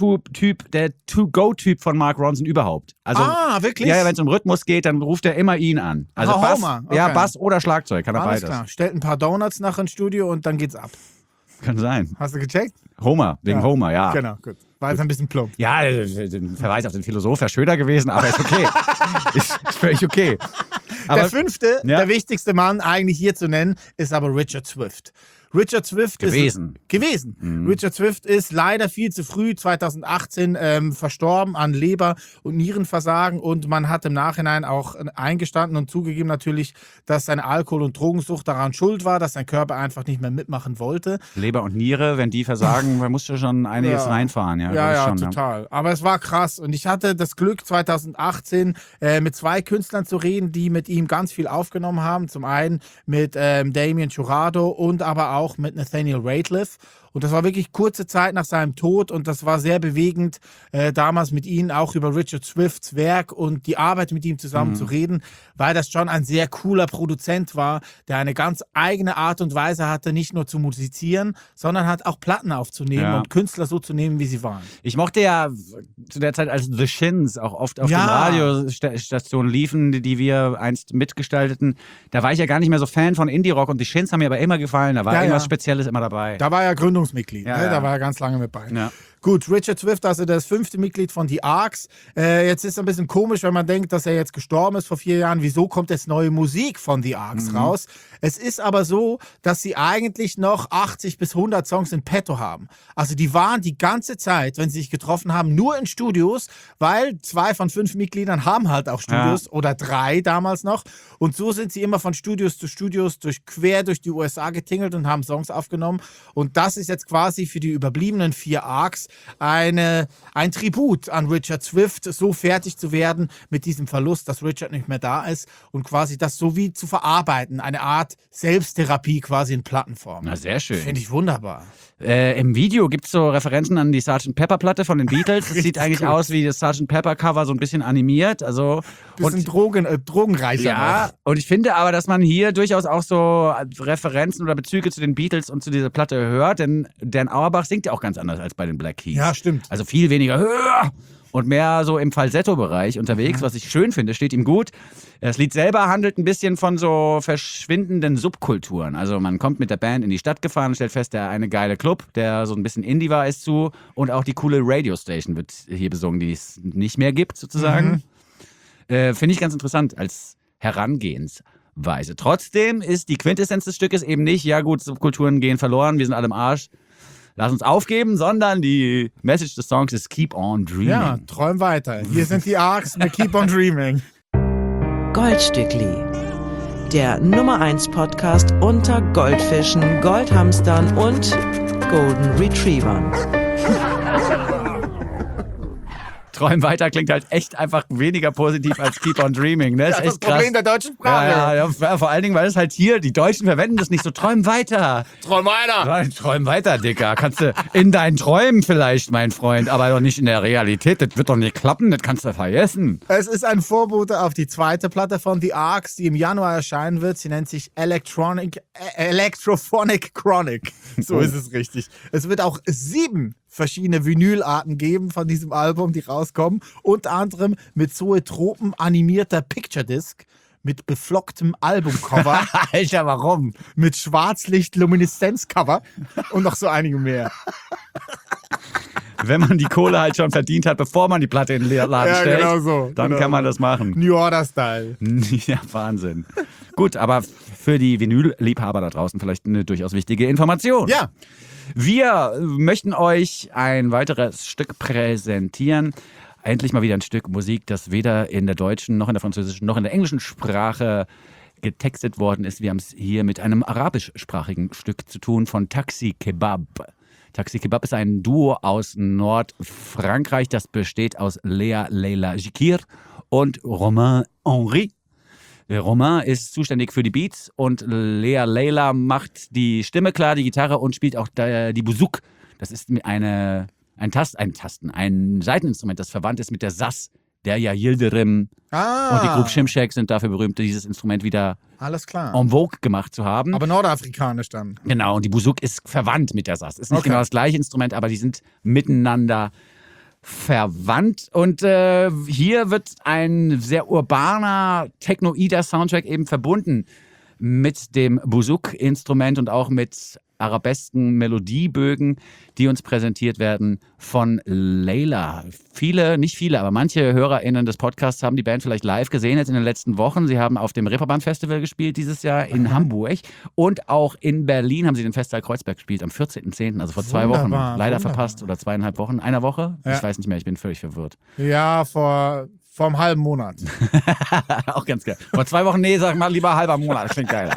To-Go-Typ von Mark Ronson überhaupt. Also, wirklich? Ja, wenn es um Rhythmus geht, dann ruft er immer ihn an. Also Bass, Homer, okay. ja, Bass oder Schlagzeug, kann er alles beides. klar. Stellt ein paar Donuts nach ins Studio und dann geht's ab. Kann sein. Hast du gecheckt? Homer, wegen Homer, ja. Genau, gut. War jetzt ein bisschen plump. Ja, ein Verweis auf den Philosoph wäre schöner gewesen, aber ist okay. ist völlig okay. Aber, Der fünfte, Ja. der wichtigste Mann eigentlich hier zu nennen, ist aber Richard Swift. Richard Swift Gewesen. Richard Swift ist leider viel zu früh 2018 verstorben an Leber- und Nierenversagen, und man hat im Nachhinein auch eingestanden und zugegeben natürlich, dass seine Alkohol- und Drogensucht daran schuld war, dass sein Körper einfach nicht mehr mitmachen wollte. Leber und Niere, wenn die versagen, man musste schon einiges Ja. reinfahren. Ja, Ja, glaub ich schon, total. Aber es war krass. Und ich hatte das Glück, 2018 mit 2 Künstlern zu reden, die mit ihm ganz viel aufgenommen haben. Zum einen mit Damien Jurado und aber auch mit Nathaniel Rateliff. Und das war wirklich kurze Zeit nach seinem Tod, und das war sehr bewegend, damals mit ihnen auch über Richard Swifts Werk und die Arbeit mit ihm zusammen zu reden, weil das schon ein sehr cooler Produzent war, der eine ganz eigene Art und Weise hatte, nicht nur zu musizieren, sondern hat auch Platten aufzunehmen Ja. und Künstler so zu nehmen, wie sie waren. Ich mochte ja zu der Zeit, als The Shins auch oft auf Ja. den Radiostationen liefen, die wir einst mitgestalteten, da war ich ja gar nicht mehr so Fan von Indie-Rock, und die Shins haben mir aber immer gefallen, da war Ja, irgendwas ja. Spezielles immer dabei. Da war er Gründungsmitglied, Ja, ne? ja. Da war er ganz lange mit bei. Ja. Gut, Richard Swift, also das 5. Mitglied von The Arcs. Jetzt ist es ein bisschen komisch, wenn man denkt, dass er jetzt gestorben ist vor 4 Jahren. Wieso kommt jetzt neue Musik von The Arcs raus? Es ist aber so, dass sie eigentlich noch 80 bis 100 Songs in petto haben. Also die waren die ganze Zeit, wenn sie sich getroffen haben, nur in Studios, weil 2 von 5 Mitgliedern haben halt auch Studios, oder 3 damals noch. Und so sind sie immer von Studios zu Studios quer durch die USA getingelt und haben Songs aufgenommen. Und das ist jetzt quasi für die überbliebenen 4 Arcs ein Tribut an Richard Swift, so fertig zu werden mit diesem Verlust, dass Richard nicht mehr da ist und quasi das so wie zu verarbeiten. Eine Art Selbsttherapie quasi in Plattenform. Na, sehr schön. Finde ich wunderbar. Im Video gibt es so Referenzen an die Sgt. Pepper-Platte von den Beatles. Es sieht eigentlich aus wie das Sgt. Pepper-Cover, so ein bisschen animiert. Also, Bisschen drogenreicher. ja, und ich finde aber, dass man hier durchaus auch so Referenzen oder Bezüge zu den Beatles und zu dieser Platte hört, denn Dan Auerbach singt ja auch ganz anders als bei den Black Keys. Ja, stimmt. Also viel weniger höher und mehr so im Falsetto-Bereich unterwegs, was ich schön finde, steht ihm gut. Das Lied selber handelt ein bisschen von so verschwindenden Subkulturen. Also man kommt mit der Band in die Stadt gefahren, stellt fest, der eine geile Club, der so ein bisschen Indie war, ist zu und auch die coole Radiostation wird hier besungen, die es nicht mehr gibt sozusagen. Finde ich ganz interessant als Herangehensweise. Trotzdem ist die Quintessenz des Stückes eben nicht, ja gut, Subkulturen gehen verloren, wir sind alle im Arsch, lass uns aufgeben, sondern die Message des Songs ist Keep on Dreaming. Ja, träum weiter. Hier sind die Arcs mit Keep on Dreaming. Goldstückli. Der Nummer 1 Podcast unter Goldfischen, Goldhamstern und Golden Retrievern. Träum weiter klingt halt echt einfach weniger positiv als Keep on Dreaming. Ne? Ist Das echt ist das Problem krass. der deutschen Sprache. Ja, vor allen Dingen, weil es halt hier, die Deutschen verwenden das nicht so. Träum weiter. Träum weiter. Nein, träum weiter, Dicker. Kannst du in deinen Träumen vielleicht, mein Freund, aber doch nicht in der Realität. Das wird doch nicht klappen, das kannst du vergessen. Es ist ein Vorbote auf die zweite Platte von The Arcs, die im Januar erscheinen wird. Sie nennt sich Electrophonic Chronic. So ist es richtig. Es wird auch 7 verschiedene Vinylarten geben von diesem Album, die rauskommen. Unter anderem mit Zoetropen animierter Picture Disc, mit beflocktem Albumcover, Alter, warum? mit Schwarzlicht-Lumineszenzcover und noch so einige mehr. Wenn man die Kohle halt schon verdient hat, bevor man die Platte in den Laden Ja, stellt, genau so. dann Genau. kann man das machen. New Order-Style. Ja, Wahnsinn. Gut, aber für die Vinyl-Liebhaber da draußen vielleicht eine durchaus wichtige Information. Ja. Wir möchten euch ein weiteres Stück präsentieren. Endlich mal wieder ein Stück Musik, das weder in der deutschen, noch in der französischen, noch in der englischen Sprache getextet worden ist. Wir haben es hier mit einem arabischsprachigen Stück zu tun von Taxi Kebab. Taxi Kebab ist ein Duo aus Nordfrankreich, das besteht aus Lea Leila Jikir und Romain Henry. Romain ist zuständig für die Beats und Lea Leila macht die Stimme klar, die Gitarre und spielt auch die Bouzouki. Das ist ein Saiteninstrument, das verwandt ist mit der Saz, der ja Yildirim und die Group Shimshek sind dafür berühmt, dieses Instrument wieder Alles klar. en vogue gemacht zu haben. Aber nordafrikanisch dann. Genau, und die Bouzouki ist verwandt mit der Saz. Ist nicht genau das gleiche Instrument, aber die sind miteinander verwandt. Und hier wird ein sehr urbaner, technoider Soundtrack eben verbunden mit dem Bouzouki-Instrument und auch mit arabesken Melodiebögen, die uns präsentiert werden von Leila. Nicht viele, aber manche HörerInnen des Podcasts haben die Band vielleicht live gesehen jetzt in den letzten Wochen. Sie haben auf dem Reeperbahn-Festival gespielt dieses Jahr in Hamburg und auch in Berlin haben sie den Festival Kreuzberg gespielt am 14.10., also vor 2 Wochen. Leider verpasst oder 2,5 Wochen. Einer Woche? Ja. Ich weiß nicht mehr, ich bin völlig verwirrt. Ja, vor einem halben Monat. Auch ganz geil. Vor 2 Wochen, nee, sag mal lieber halber Monat. Das klingt geiler.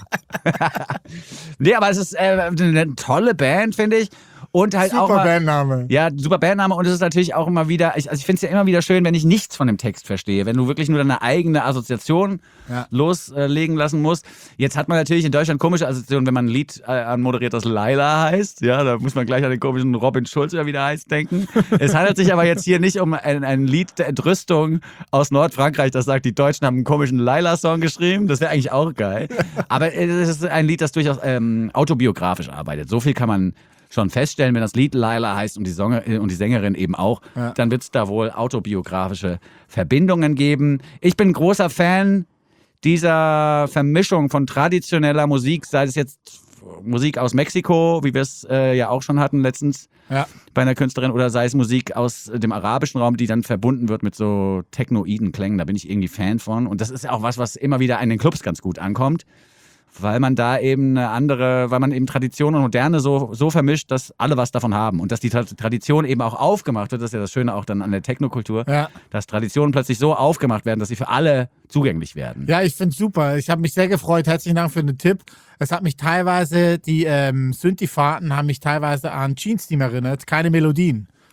Nee, aber es ist eine tolle Band, finde ich. Und halt auch Super mal, Bandname. Ja, super Bandname. Und es ist natürlich auch immer wieder, ich finde es ja immer wieder schön, wenn ich nichts von dem Text verstehe. Wenn du wirklich nur deine eigene Assoziation loslegen lassen musst. Jetzt hat man natürlich in Deutschland komische Assoziationen, wenn man ein Lied anmoderiert, das Laila heißt. Ja, da muss man gleich an den komischen Robin Schulz, oder wie der heißt, denken. Es handelt sich aber jetzt hier nicht um ein Lied der Entrüstung aus Nordfrankreich, das sagt, die Deutschen haben einen komischen Laila-Song geschrieben. Das wäre eigentlich auch geil. Aber es ist ein Lied, das durchaus autobiografisch arbeitet. So viel kann man schon feststellen, wenn das Lied Laila heißt und die Sängerin eben auch, dann wird es da wohl autobiografische Verbindungen geben. Ich bin großer Fan dieser Vermischung von traditioneller Musik, sei es jetzt Musik aus Mexiko, wie wir es ja auch schon hatten letztens bei einer Künstlerin, oder sei es Musik aus dem arabischen Raum, die dann verbunden wird mit so technoiden Klängen. Da bin ich irgendwie Fan von. Und das ist ja auch was immer wieder in den Clubs ganz gut ankommt. Weil man da eben weil man eben Tradition und Moderne so vermischt, dass alle was davon haben. Und dass die Tradition eben auch aufgemacht wird, das ist ja das Schöne auch dann an der Technokultur, dass Traditionen plötzlich so aufgemacht werden, dass sie für alle zugänglich werden. Ja, ich finde es super. Ich habe mich sehr gefreut. Herzlichen Dank für den Tipp. Es hat mich teilweise, die Synthi-Fahrten haben mich teilweise an Jeans-Team erinnert. Keine Melodien.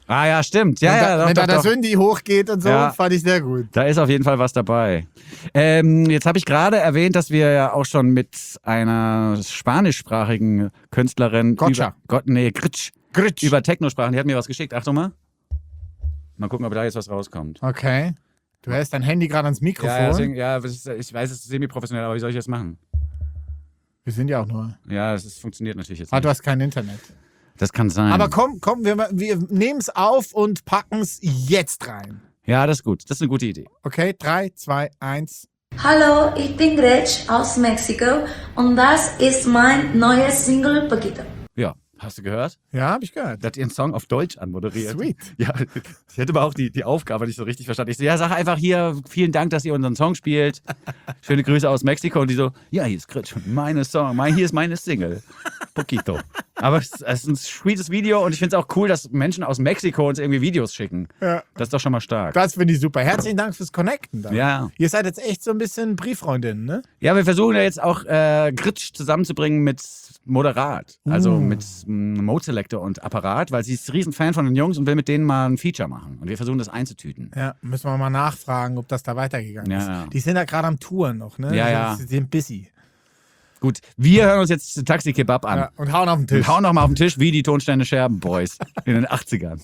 Ah ja, stimmt. Ja, Und ja, doch, wenn da doch, der doch. Synthi hochgeht und so, Ja. fand ich sehr gut. Da ist auf jeden Fall was dabei. Jetzt habe ich gerade erwähnt, dass wir ja auch schon mit einer spanischsprachigen Künstlerin Gotcha. Gritsch, Gritsch. über Techno sprachen. Die hat mir was geschickt. Achtung mal. Mal gucken, ob da jetzt was rauskommt. Okay. Du hältst dein Handy gerade ans Mikrofon. Ja, deswegen, ich weiß, es ist semi-professionell, aber wie soll ich das machen? Wir sind ja auch nur. Ja, funktioniert natürlich jetzt Ah, nicht. du hast kein Internet. Das kann sein. Aber komm, wir nehmen es auf und packen es jetzt rein. Ja, das ist gut. Das ist eine gute Idee. Okay, 3, 2, 1. Hallo, ich bin Gretsch aus Mexiko und das ist mein neues Single Paquito. Ja, hast du gehört? Ja, hab ich gehört. Der hat ihren Song auf Deutsch anmoderiert. Sweet. Ja, ich hätte aber auch die Aufgabe nicht so richtig verstanden. Ich so, ja, sag einfach hier, vielen Dank, dass ihr unseren Song spielt. Schöne Grüße aus Mexiko. Und die so, ja, hier ist Gritsch, meine Song, hier ist meine Single. Poquito. Aber es ist ein sweetes Video und ich finde es auch cool, dass Menschen aus Mexiko uns irgendwie Videos schicken. Ja. Das ist doch schon mal stark. Das finde ich super. Herzlichen Dank fürs Connecten. Dann. Ja. Ihr seid jetzt echt so ein bisschen Brieffreundinnen, ne? Ja, wir versuchen ja jetzt auch Gritsch zusammenzubringen mit Moderat. Also mit Mode Selector und Apparat, weil sie ist ein Riesenfan von den Jungs und will mit denen mal ein Feature machen. Und wir versuchen das einzutüten. Ja, müssen wir mal nachfragen, ob das da weitergegangen Ja, ist. ja. Die sind ja gerade am Touren noch, ne? Ja, ja. Sie sind busy. Gut, wir hören uns jetzt Taxi Kebab an. Ja, und hauen auf den Tisch. Und hauen nochmal auf den Tisch wie die Tonsteine Scherben Boys in den 80ern.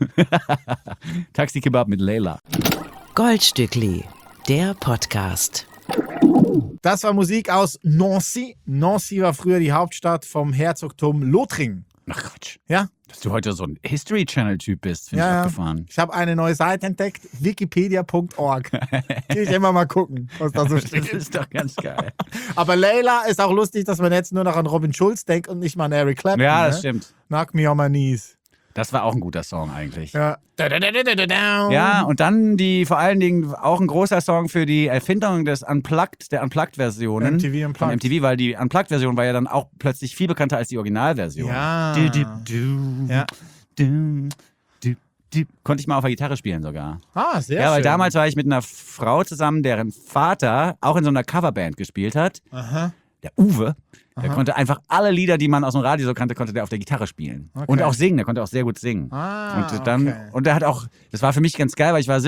Taxi Kebab mit Leila. Goldstückli, der Podcast. Das war Musik aus Nancy. Nancy war früher die Hauptstadt vom Herzogtum Lothringen. Ach Quatsch. Ja? Dass du heute so ein History Channel Typ bist, finde ich Ja, abgefahren. ich habe eine neue Seite entdeckt, wikipedia.org. Gehe ich immer mal gucken, was da so Das steht. ist doch ganz geil. Aber Leila ist auch lustig, dass man jetzt nur noch an Robin Schulz denkt und nicht mal an Eric Clapton. Ja, das ne? stimmt. Knock me on my knees. Das war auch ein guter Song eigentlich. Ja. Ja, und dann vor allen Dingen auch ein großer Song für die Erfindung der Unplugged-Versionen. MTV Unplugged. Von MTV, weil die Unplugged-Version war ja dann auch plötzlich viel bekannter als die Originalversion. Ja. Ja. Konnte ich mal auf der Gitarre spielen sogar. Ah, sehr Ja, weil schön. damals war ich mit einer Frau zusammen, deren Vater auch in so einer Coverband gespielt hat. Aha. Der Uwe. Der konnte einfach alle Lieder, die man aus dem Radio so kannte, konnte der auf der Gitarre spielen. Okay. Und auch singen, der konnte auch sehr gut singen. Ah, und dann, okay. und der hat auch, das war für mich ganz geil, weil ich war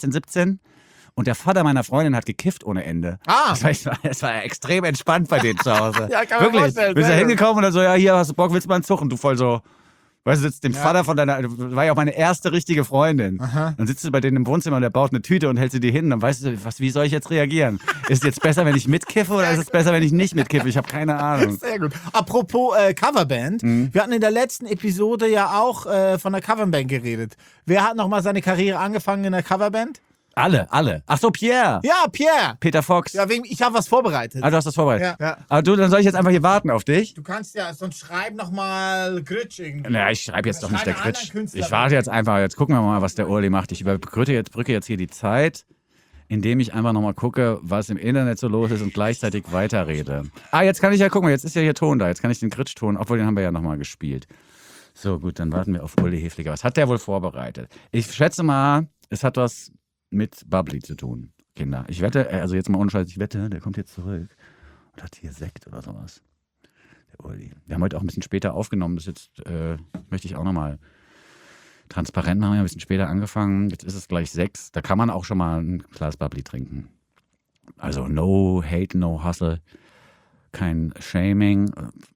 17. Und der Vater meiner Freundin hat gekifft ohne Ende. Ah. Das war ja extrem entspannt bei denen zu Hause. Ja, kann man Wirklich. vorstellen, Bist du sehr hingekommen und dann so, ja, hier hast du Bock, willst du mal einen Zug? Und du voll so, weißt du, sitzt dem Vater von deiner, war ja auch meine erste richtige Freundin. Dann sitzt du bei denen im Wohnzimmer und der baut eine Tüte und hält sie dir hin. Dann weißt du, wie soll ich jetzt reagieren? Ist es jetzt besser, wenn ich mitkiffe oder ist es besser, wenn ich nicht mitkiffe? Ich habe keine Ahnung. Sehr gut. Apropos Coverband. Wir hatten in der letzten Episode ja auch von der Coverband geredet. Wer hat nochmal seine Karriere angefangen in der Coverband? Alle. Ach so, Pierre. Ja, Pierre. Peter Fox. Ja, ich habe was vorbereitet. Ah, du hast das vorbereitet. Ja. Aber dann soll ich jetzt einfach hier warten auf dich? Du kannst ja, sonst schreib nochmal Gritsch irgendwie. Naja, ich schreibe jetzt doch nicht der Schreib einen Kritsch. anderen Künstler. Ich warte jetzt einfach. Jetzt gucken wir mal, was der Urli macht. Ich überbrücke jetzt hier die Zeit, indem ich einfach nochmal gucke, was im Internet so los ist und gleichzeitig weiterrede. Ah, jetzt kann ich ja gucken. Jetzt ist ja hier Ton da. Jetzt kann ich den Kritsch-Ton, obwohl den haben wir ja nochmal gespielt. So, gut, dann warten wir auf Uli Hefliger. Was hat der wohl vorbereitet? Ich schätze mal, es hat was mit Bubbly zu tun, Kinder. Ich wette, also jetzt mal ohne Scheiß, ich wette, der kommt jetzt zurück und hat hier Sekt oder sowas. Der Uli. Wir haben heute auch ein bisschen später aufgenommen. Das jetzt möchte ich auch nochmal transparent machen. Wir haben ein bisschen später angefangen. Jetzt ist es gleich 6. Da kann man auch schon mal ein Glas Bubbly trinken. Also no hate, no hustle. Kein Shaming.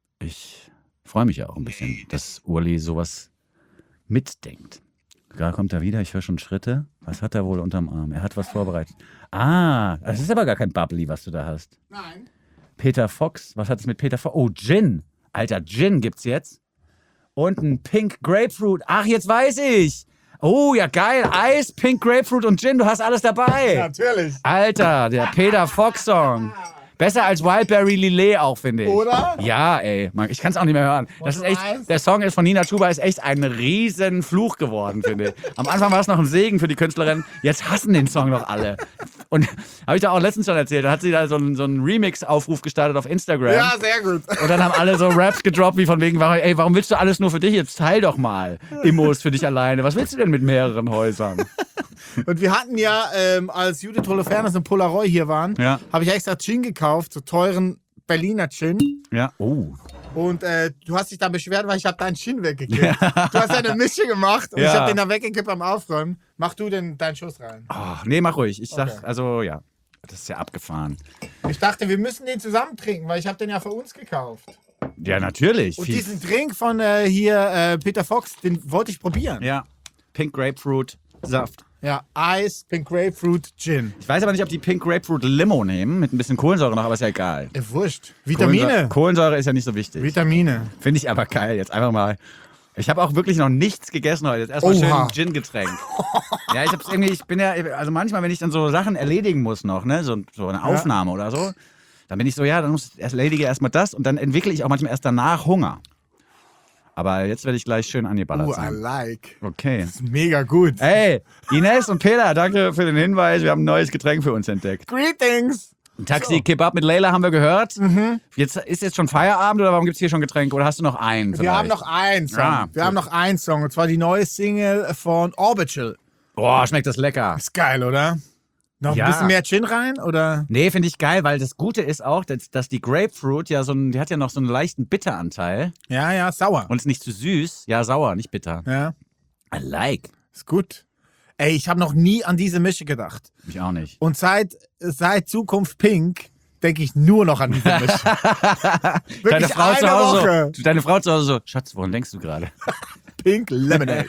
Ich freue mich ja auch ein bisschen, dass Uli sowas mitdenkt. Da kommt er wieder, ich höre schon Schritte. Was hat er wohl unterm Arm? Er hat was vorbereitet. Ah, das ist aber gar kein Bubbly, was du da hast. Nein. Peter Fox, was hat es mit Peter Fox? Oh, Gin. Alter, Gin gibt's jetzt. Und ein Pink Grapefruit. Ach, jetzt weiß ich. Oh, ja geil. Eis, Pink Grapefruit und Gin, du hast alles dabei. Natürlich. Alter, der Peter Fox Song. Besser als Wildberry Lillet auch, finde ich. Oder? Ja, ey. Mann, ich kann es auch nicht mehr hören. Das ist echt, der Song ist von Nina Chuba ist echt ein riesen Fluch geworden, finde ich. Am Anfang war es noch ein Segen für die Künstlerin. Jetzt hassen den Song noch alle. Und habe ich da auch letztens schon erzählt. Da hat sie da so einen Remix-Aufruf gestartet auf Instagram. Ja, sehr gut. Und dann haben alle so Raps gedroppt, wie von wegen, warum willst du alles nur für dich? Jetzt teil doch mal. Immos für dich alleine. Was willst du denn mit mehreren Häusern? Und wir hatten ja, als Judith Holofernes und Polaroid hier waren, Ja. habe ich extra Gin gekauft, so teuren Berliner Gin. Ja. Oh. Und du hast dich dann beschwert, weil ich habe deinen Gin weggekippt. Du hast eine Mische gemacht und ich habe den da weggekippt beim Aufräumen. Mach du deinen Schuss rein. Oh, nee, mach ruhig. Ich sag, Okay. also ja, das ist ja abgefahren. Ich dachte, wir müssen den zusammen trinken, weil ich habe den ja für uns gekauft. Ja, natürlich. Und diesen Drink von Peter Fox, den wollte ich probieren. Ja, Pink Grapefruit Saft. Ja, Eis, Pink Grapefruit, Gin. Ich weiß aber nicht, ob die Pink Grapefruit Limo nehmen, mit ein bisschen Kohlensäure noch, aber ist ja egal. Wurscht. Vitamine. Kohlensäure ist ja nicht so wichtig. Vitamine. Finde ich aber geil. Jetzt einfach mal. Ich habe auch wirklich noch nichts gegessen heute. Jetzt erstmal schön Oha. ein Gin-Getränk. Ja, ich bin ja, also manchmal, wenn ich dann so Sachen erledigen muss noch, ne, so eine Aufnahme oder so, dann bin ich so, ja, dann erledige erstmal das und dann entwickle ich auch manchmal erst danach Hunger. Aber jetzt werde ich gleich schön angeballert I sein. like. Okay. Das ist mega gut. Hey, Ines und Peter, danke für den Hinweis. Wir haben ein neues Getränk für uns entdeckt. Greetings. Taxi Kebab mit Leila haben wir gehört. Ist jetzt schon Feierabend oder warum gibt es hier schon Getränke? Oder hast du noch einen? Wir haben noch einen Song. Ja, Wir haben noch einen Song. Und zwar die neue Single von Orbital. Boah, schmeckt das lecker. Ist geil, oder? Noch Ja. ein bisschen mehr Gin rein, oder? Nee, finde ich geil, weil das Gute ist auch, dass die Grapefruit ja die hat ja noch so einen leichten Bitteranteil Ja, sauer. und ist nicht zu süß. Ja, sauer, nicht bitter. Ja, I like. ist gut. Ey, ich habe noch nie an diese Mische gedacht. Ich auch nicht. Und seit Zukunft Pink denke ich nur noch an diese Mische. Wirklich eine Woche. Deine Frau zu Hause so, Schatz, woran denkst du gerade? Pink Lemonade.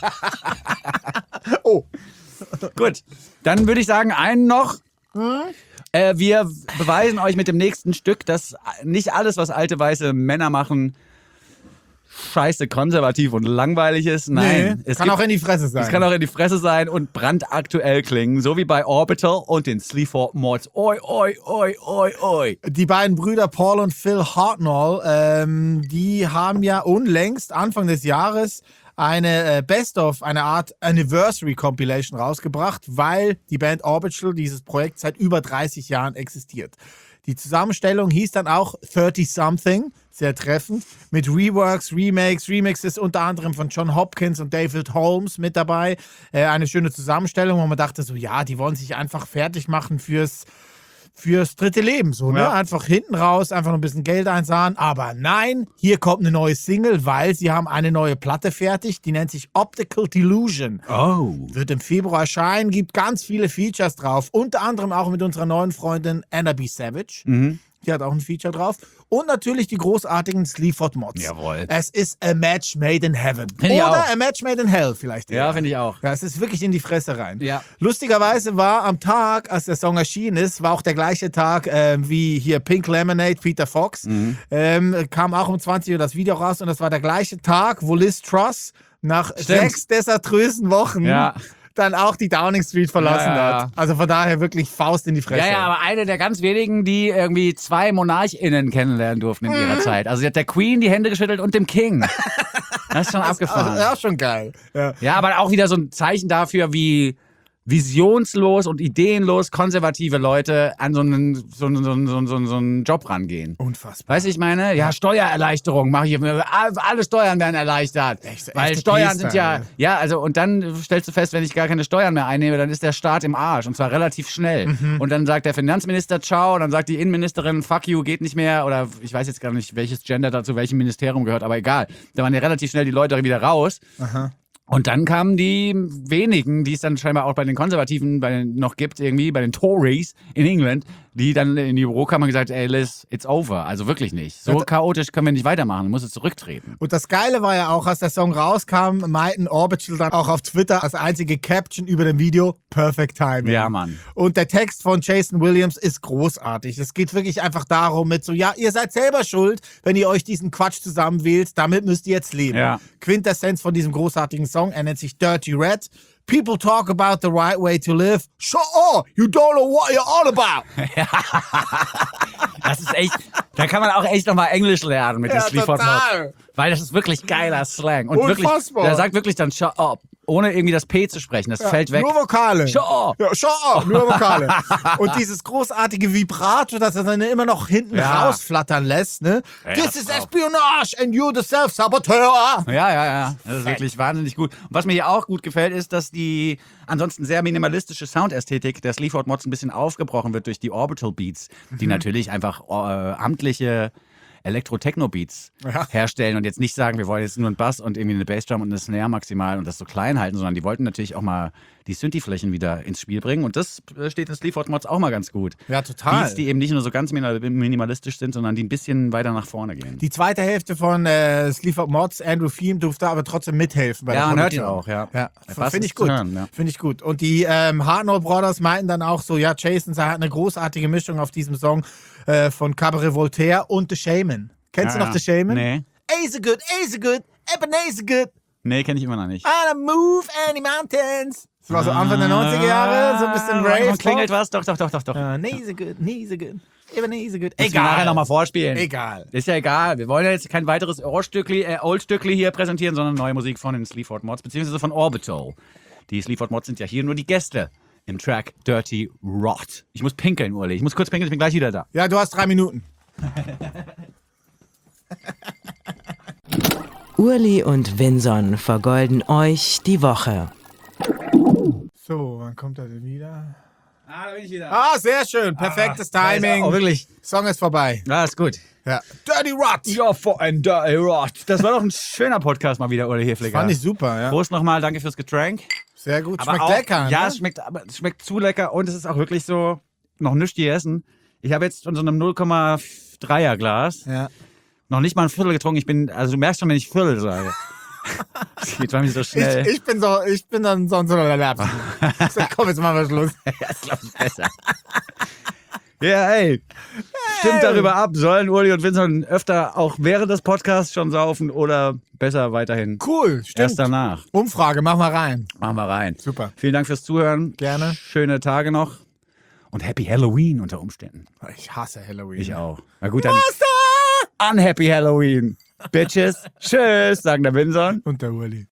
Oh. Gut, dann würde ich sagen, einen noch. Wir beweisen euch mit dem nächsten Stück, dass nicht alles, was alte weiße Männer machen, scheiße konservativ und langweilig ist. Nein, Nee, kann auch in die Fresse sein. es kann auch in die Fresse sein und brandaktuell klingen, so wie bei Orbital und den Sleaford Mods. Oi, oi, oi, oi, oi. Die beiden Brüder Paul und Phil Hartnell, die haben ja unlängst Anfang des Jahres eine Best-of, eine Art Anniversary Compilation rausgebracht, weil die Band Orbital, dieses Projekt, seit über 30 Jahren existiert. Die Zusammenstellung hieß dann auch 30-Something, sehr treffend, mit Reworks, Remakes, Remixes unter anderem von John Hopkins und David Holmes mit dabei. Eine schöne Zusammenstellung, wo man dachte so, ja, die wollen sich einfach fertig machen fürs dritte Leben, so, ne? Ja. Einfach hinten raus, einfach noch ein bisschen Geld einzahlen. Aber nein, hier kommt eine neue Single, weil sie haben eine neue Platte fertig, die nennt sich Optical Delusion. Oh. Wird im Februar erscheinen, gibt ganz viele Features drauf. Unter anderem auch mit unserer neuen Freundin Anna B. Savage. Die hat auch ein Feature drauf. Und natürlich die großartigen Sleaford Mods. Jawohl. Es ist a match made in heaven. Find ich Oder auch. a match made in hell vielleicht. Ja, eher. finde ich auch. Ja, es ist wirklich in die Fresse rein. Ja. Lustigerweise war am Tag, als der Song erschienen ist, war auch der gleiche Tag wie hier Pink Lemonade, Peter Fox. Kam auch um 20 Uhr das Video raus und das war der gleiche Tag, wo Liz Truss nach 6 desaströsen Wochen Ja. dann auch die Downing Street verlassen Ja. hat. Also von daher wirklich Faust in die Fresse. Ja, ja, aber eine der ganz wenigen, die irgendwie 2 MonarchInnen kennenlernen durften in ihrer Zeit. Also sie hat der Queen die Hände geschüttelt und dem King. Das ist schon abgefahren. Ja, schon geil. Ja. Ja, aber auch wieder so ein Zeichen dafür, wie visionslos und ideenlos konservative Leute an so einen Job rangehen. Unfassbar. Weißt du, ich meine? Ja, Steuererleichterung mache ich. Alle Steuern werden erleichtert. Weil echte Steuern sind Priester, ja, also und dann stellst du fest, wenn ich gar keine Steuern mehr einnehme, dann ist der Staat im Arsch und zwar relativ schnell. Und dann sagt der Finanzminister ciao, und dann sagt die Innenministerin fuck you, geht nicht mehr, oder ich weiß jetzt gar nicht, welches Gender dazu welchem Ministerium gehört, aber egal. Da waren ja relativ schnell die Leute wieder raus. Und dann kamen die wenigen, die es dann scheinbar auch bei den Konservativen noch gibt, irgendwie, bei den Tories in England, die dann in die Bürokammer gesagt, ey Liz, it's over. Also wirklich nicht. So chaotisch können wir nicht weitermachen, du musst jetzt zurücktreten. Und das Geile war ja auch, als der Song rauskam, meinten Orbital dann auch auf Twitter als einzige Caption über dem Video, Perfect Timing. Ja, Mann. Und der Text von Jason Williams ist großartig. Es geht wirklich einfach darum mit so, ja, ihr seid selber schuld, wenn ihr euch diesen Quatsch zusammenwählt, damit müsst ihr jetzt leben. Ja. Quintessenz von diesem großartigen Song, er nennt sich Dirty Red. People talk about the right way to live. Shut up! You don't know what you're all about! Das ist echt, da kann man auch echt nochmal Englisch lernen mit den Sleaford Mods. total. Weil das ist wirklich geiler Slang. Und Unfassbar. wirklich, der sagt wirklich dann shut up, ohne irgendwie das P zu sprechen. Das fällt weg. Nur Vokale. Shut up. Ja, shut up, nur Vokale. Und dieses großartige Vibrato, das er dann immer noch hinten Ja. rausflattern lässt, ne? Ja, This das is auch. Espionage and you're the self-saboteur. Ja. Das ist wirklich wahnsinnig gut. Und was mir hier auch gut gefällt, ist, dass die ansonsten sehr minimalistische Soundästhetik der Sleaford Mods ein bisschen aufgebrochen wird durch die Orbital Beats, die natürlich einfach amtliche Elektro-Techno-Beats Ja. herstellen und jetzt nicht sagen, wir wollen jetzt nur einen Bass und irgendwie eine Bassdrum und eine Snare maximal und das so klein halten, sondern die wollten natürlich auch mal die Synthi-Flächen wieder ins Spiel bringen und das steht in Sleaford Mods auch mal ganz gut. Ja, total. Beats, die eben nicht nur so ganz minimalistisch sind, sondern die ein bisschen weiter nach vorne gehen. Die zweite Hälfte von Sleaford Mods, Andrew Thiem, durfte aber trotzdem mithelfen bei der man hört ihn Produktion. auch, ja. Ja, Der Bass finde ist ich gut. zu hören, ja. Finde ich gut. Und die Hartnell Brothers meinten dann auch so, ja, Jason hat eine großartige Mischung auf diesem Song von Cabaret Voltaire und The Shaman. Kennst du noch The Shaman? Nee. Ace good, Ebenezer good. Nee, kenne ich immer noch nicht. I move any mountains. Das war so Anfang der 90er Jahre, so ein bisschen Rave. Klingelt was? Doch. Neezer good, Ebenezer good. Müssen wir nachher nochmal vorspielen. Egal. Ist ja egal. Wir wollen ja jetzt kein weiteres Oldstückli hier präsentieren, sondern neue Musik von den Sleaford Mods, beziehungsweise von Orbital. Die Sleaford Mods sind ja hier nur die Gäste im Track Dirty Rot. Ich muss pinkeln, Uli. Ich muss kurz pinkeln, ich bin gleich wieder da. Ja, du hast 3 Minuten. Urli und Vinson vergolden euch die Woche. So, wann kommt er denn wieder? Ah, da bin ich wieder. Ah, sehr schön. Perfektes Timing. Oh, wirklich. Song ist vorbei. Ja, ist gut. Ja. Dirty Rot. Ja, for ein Dirty Rot. Das war doch ein schöner Podcast mal wieder, Uli Hefliger. Fand ich super, ja. Prost nochmal, danke fürs Getränk. Sehr gut. Aber Schmeckt auch, lecker. Ja, ne? es schmeckt zu lecker und es ist auch wirklich so, noch nichts gegessen. Ich habe jetzt von so einem 0,3er Glas Ja. noch nicht mal ein Viertel getrunken. Also du merkst schon, wenn ich Viertel sage. Das geht bei mir so schnell. Ich bin dann so ein Lapsen. Komm, jetzt machen wir Schluss. Ja, ist, glaube ich, besser. Ja, ey. Stimmt darüber ab. Sollen Uli und Vincent öfter auch während des Podcasts schon saufen oder besser weiterhin Cool, stimmt. erst danach? Umfrage, mach mal rein. Machen wir rein. Super. Vielen Dank fürs Zuhören. Gerne. Schöne Tage noch. Und Happy Halloween unter Umständen. Ich hasse Halloween. Ich auch. Na gut, dann Unhappy Halloween. Bitches. Tschüss, sagen der Vincent. Und der Uli.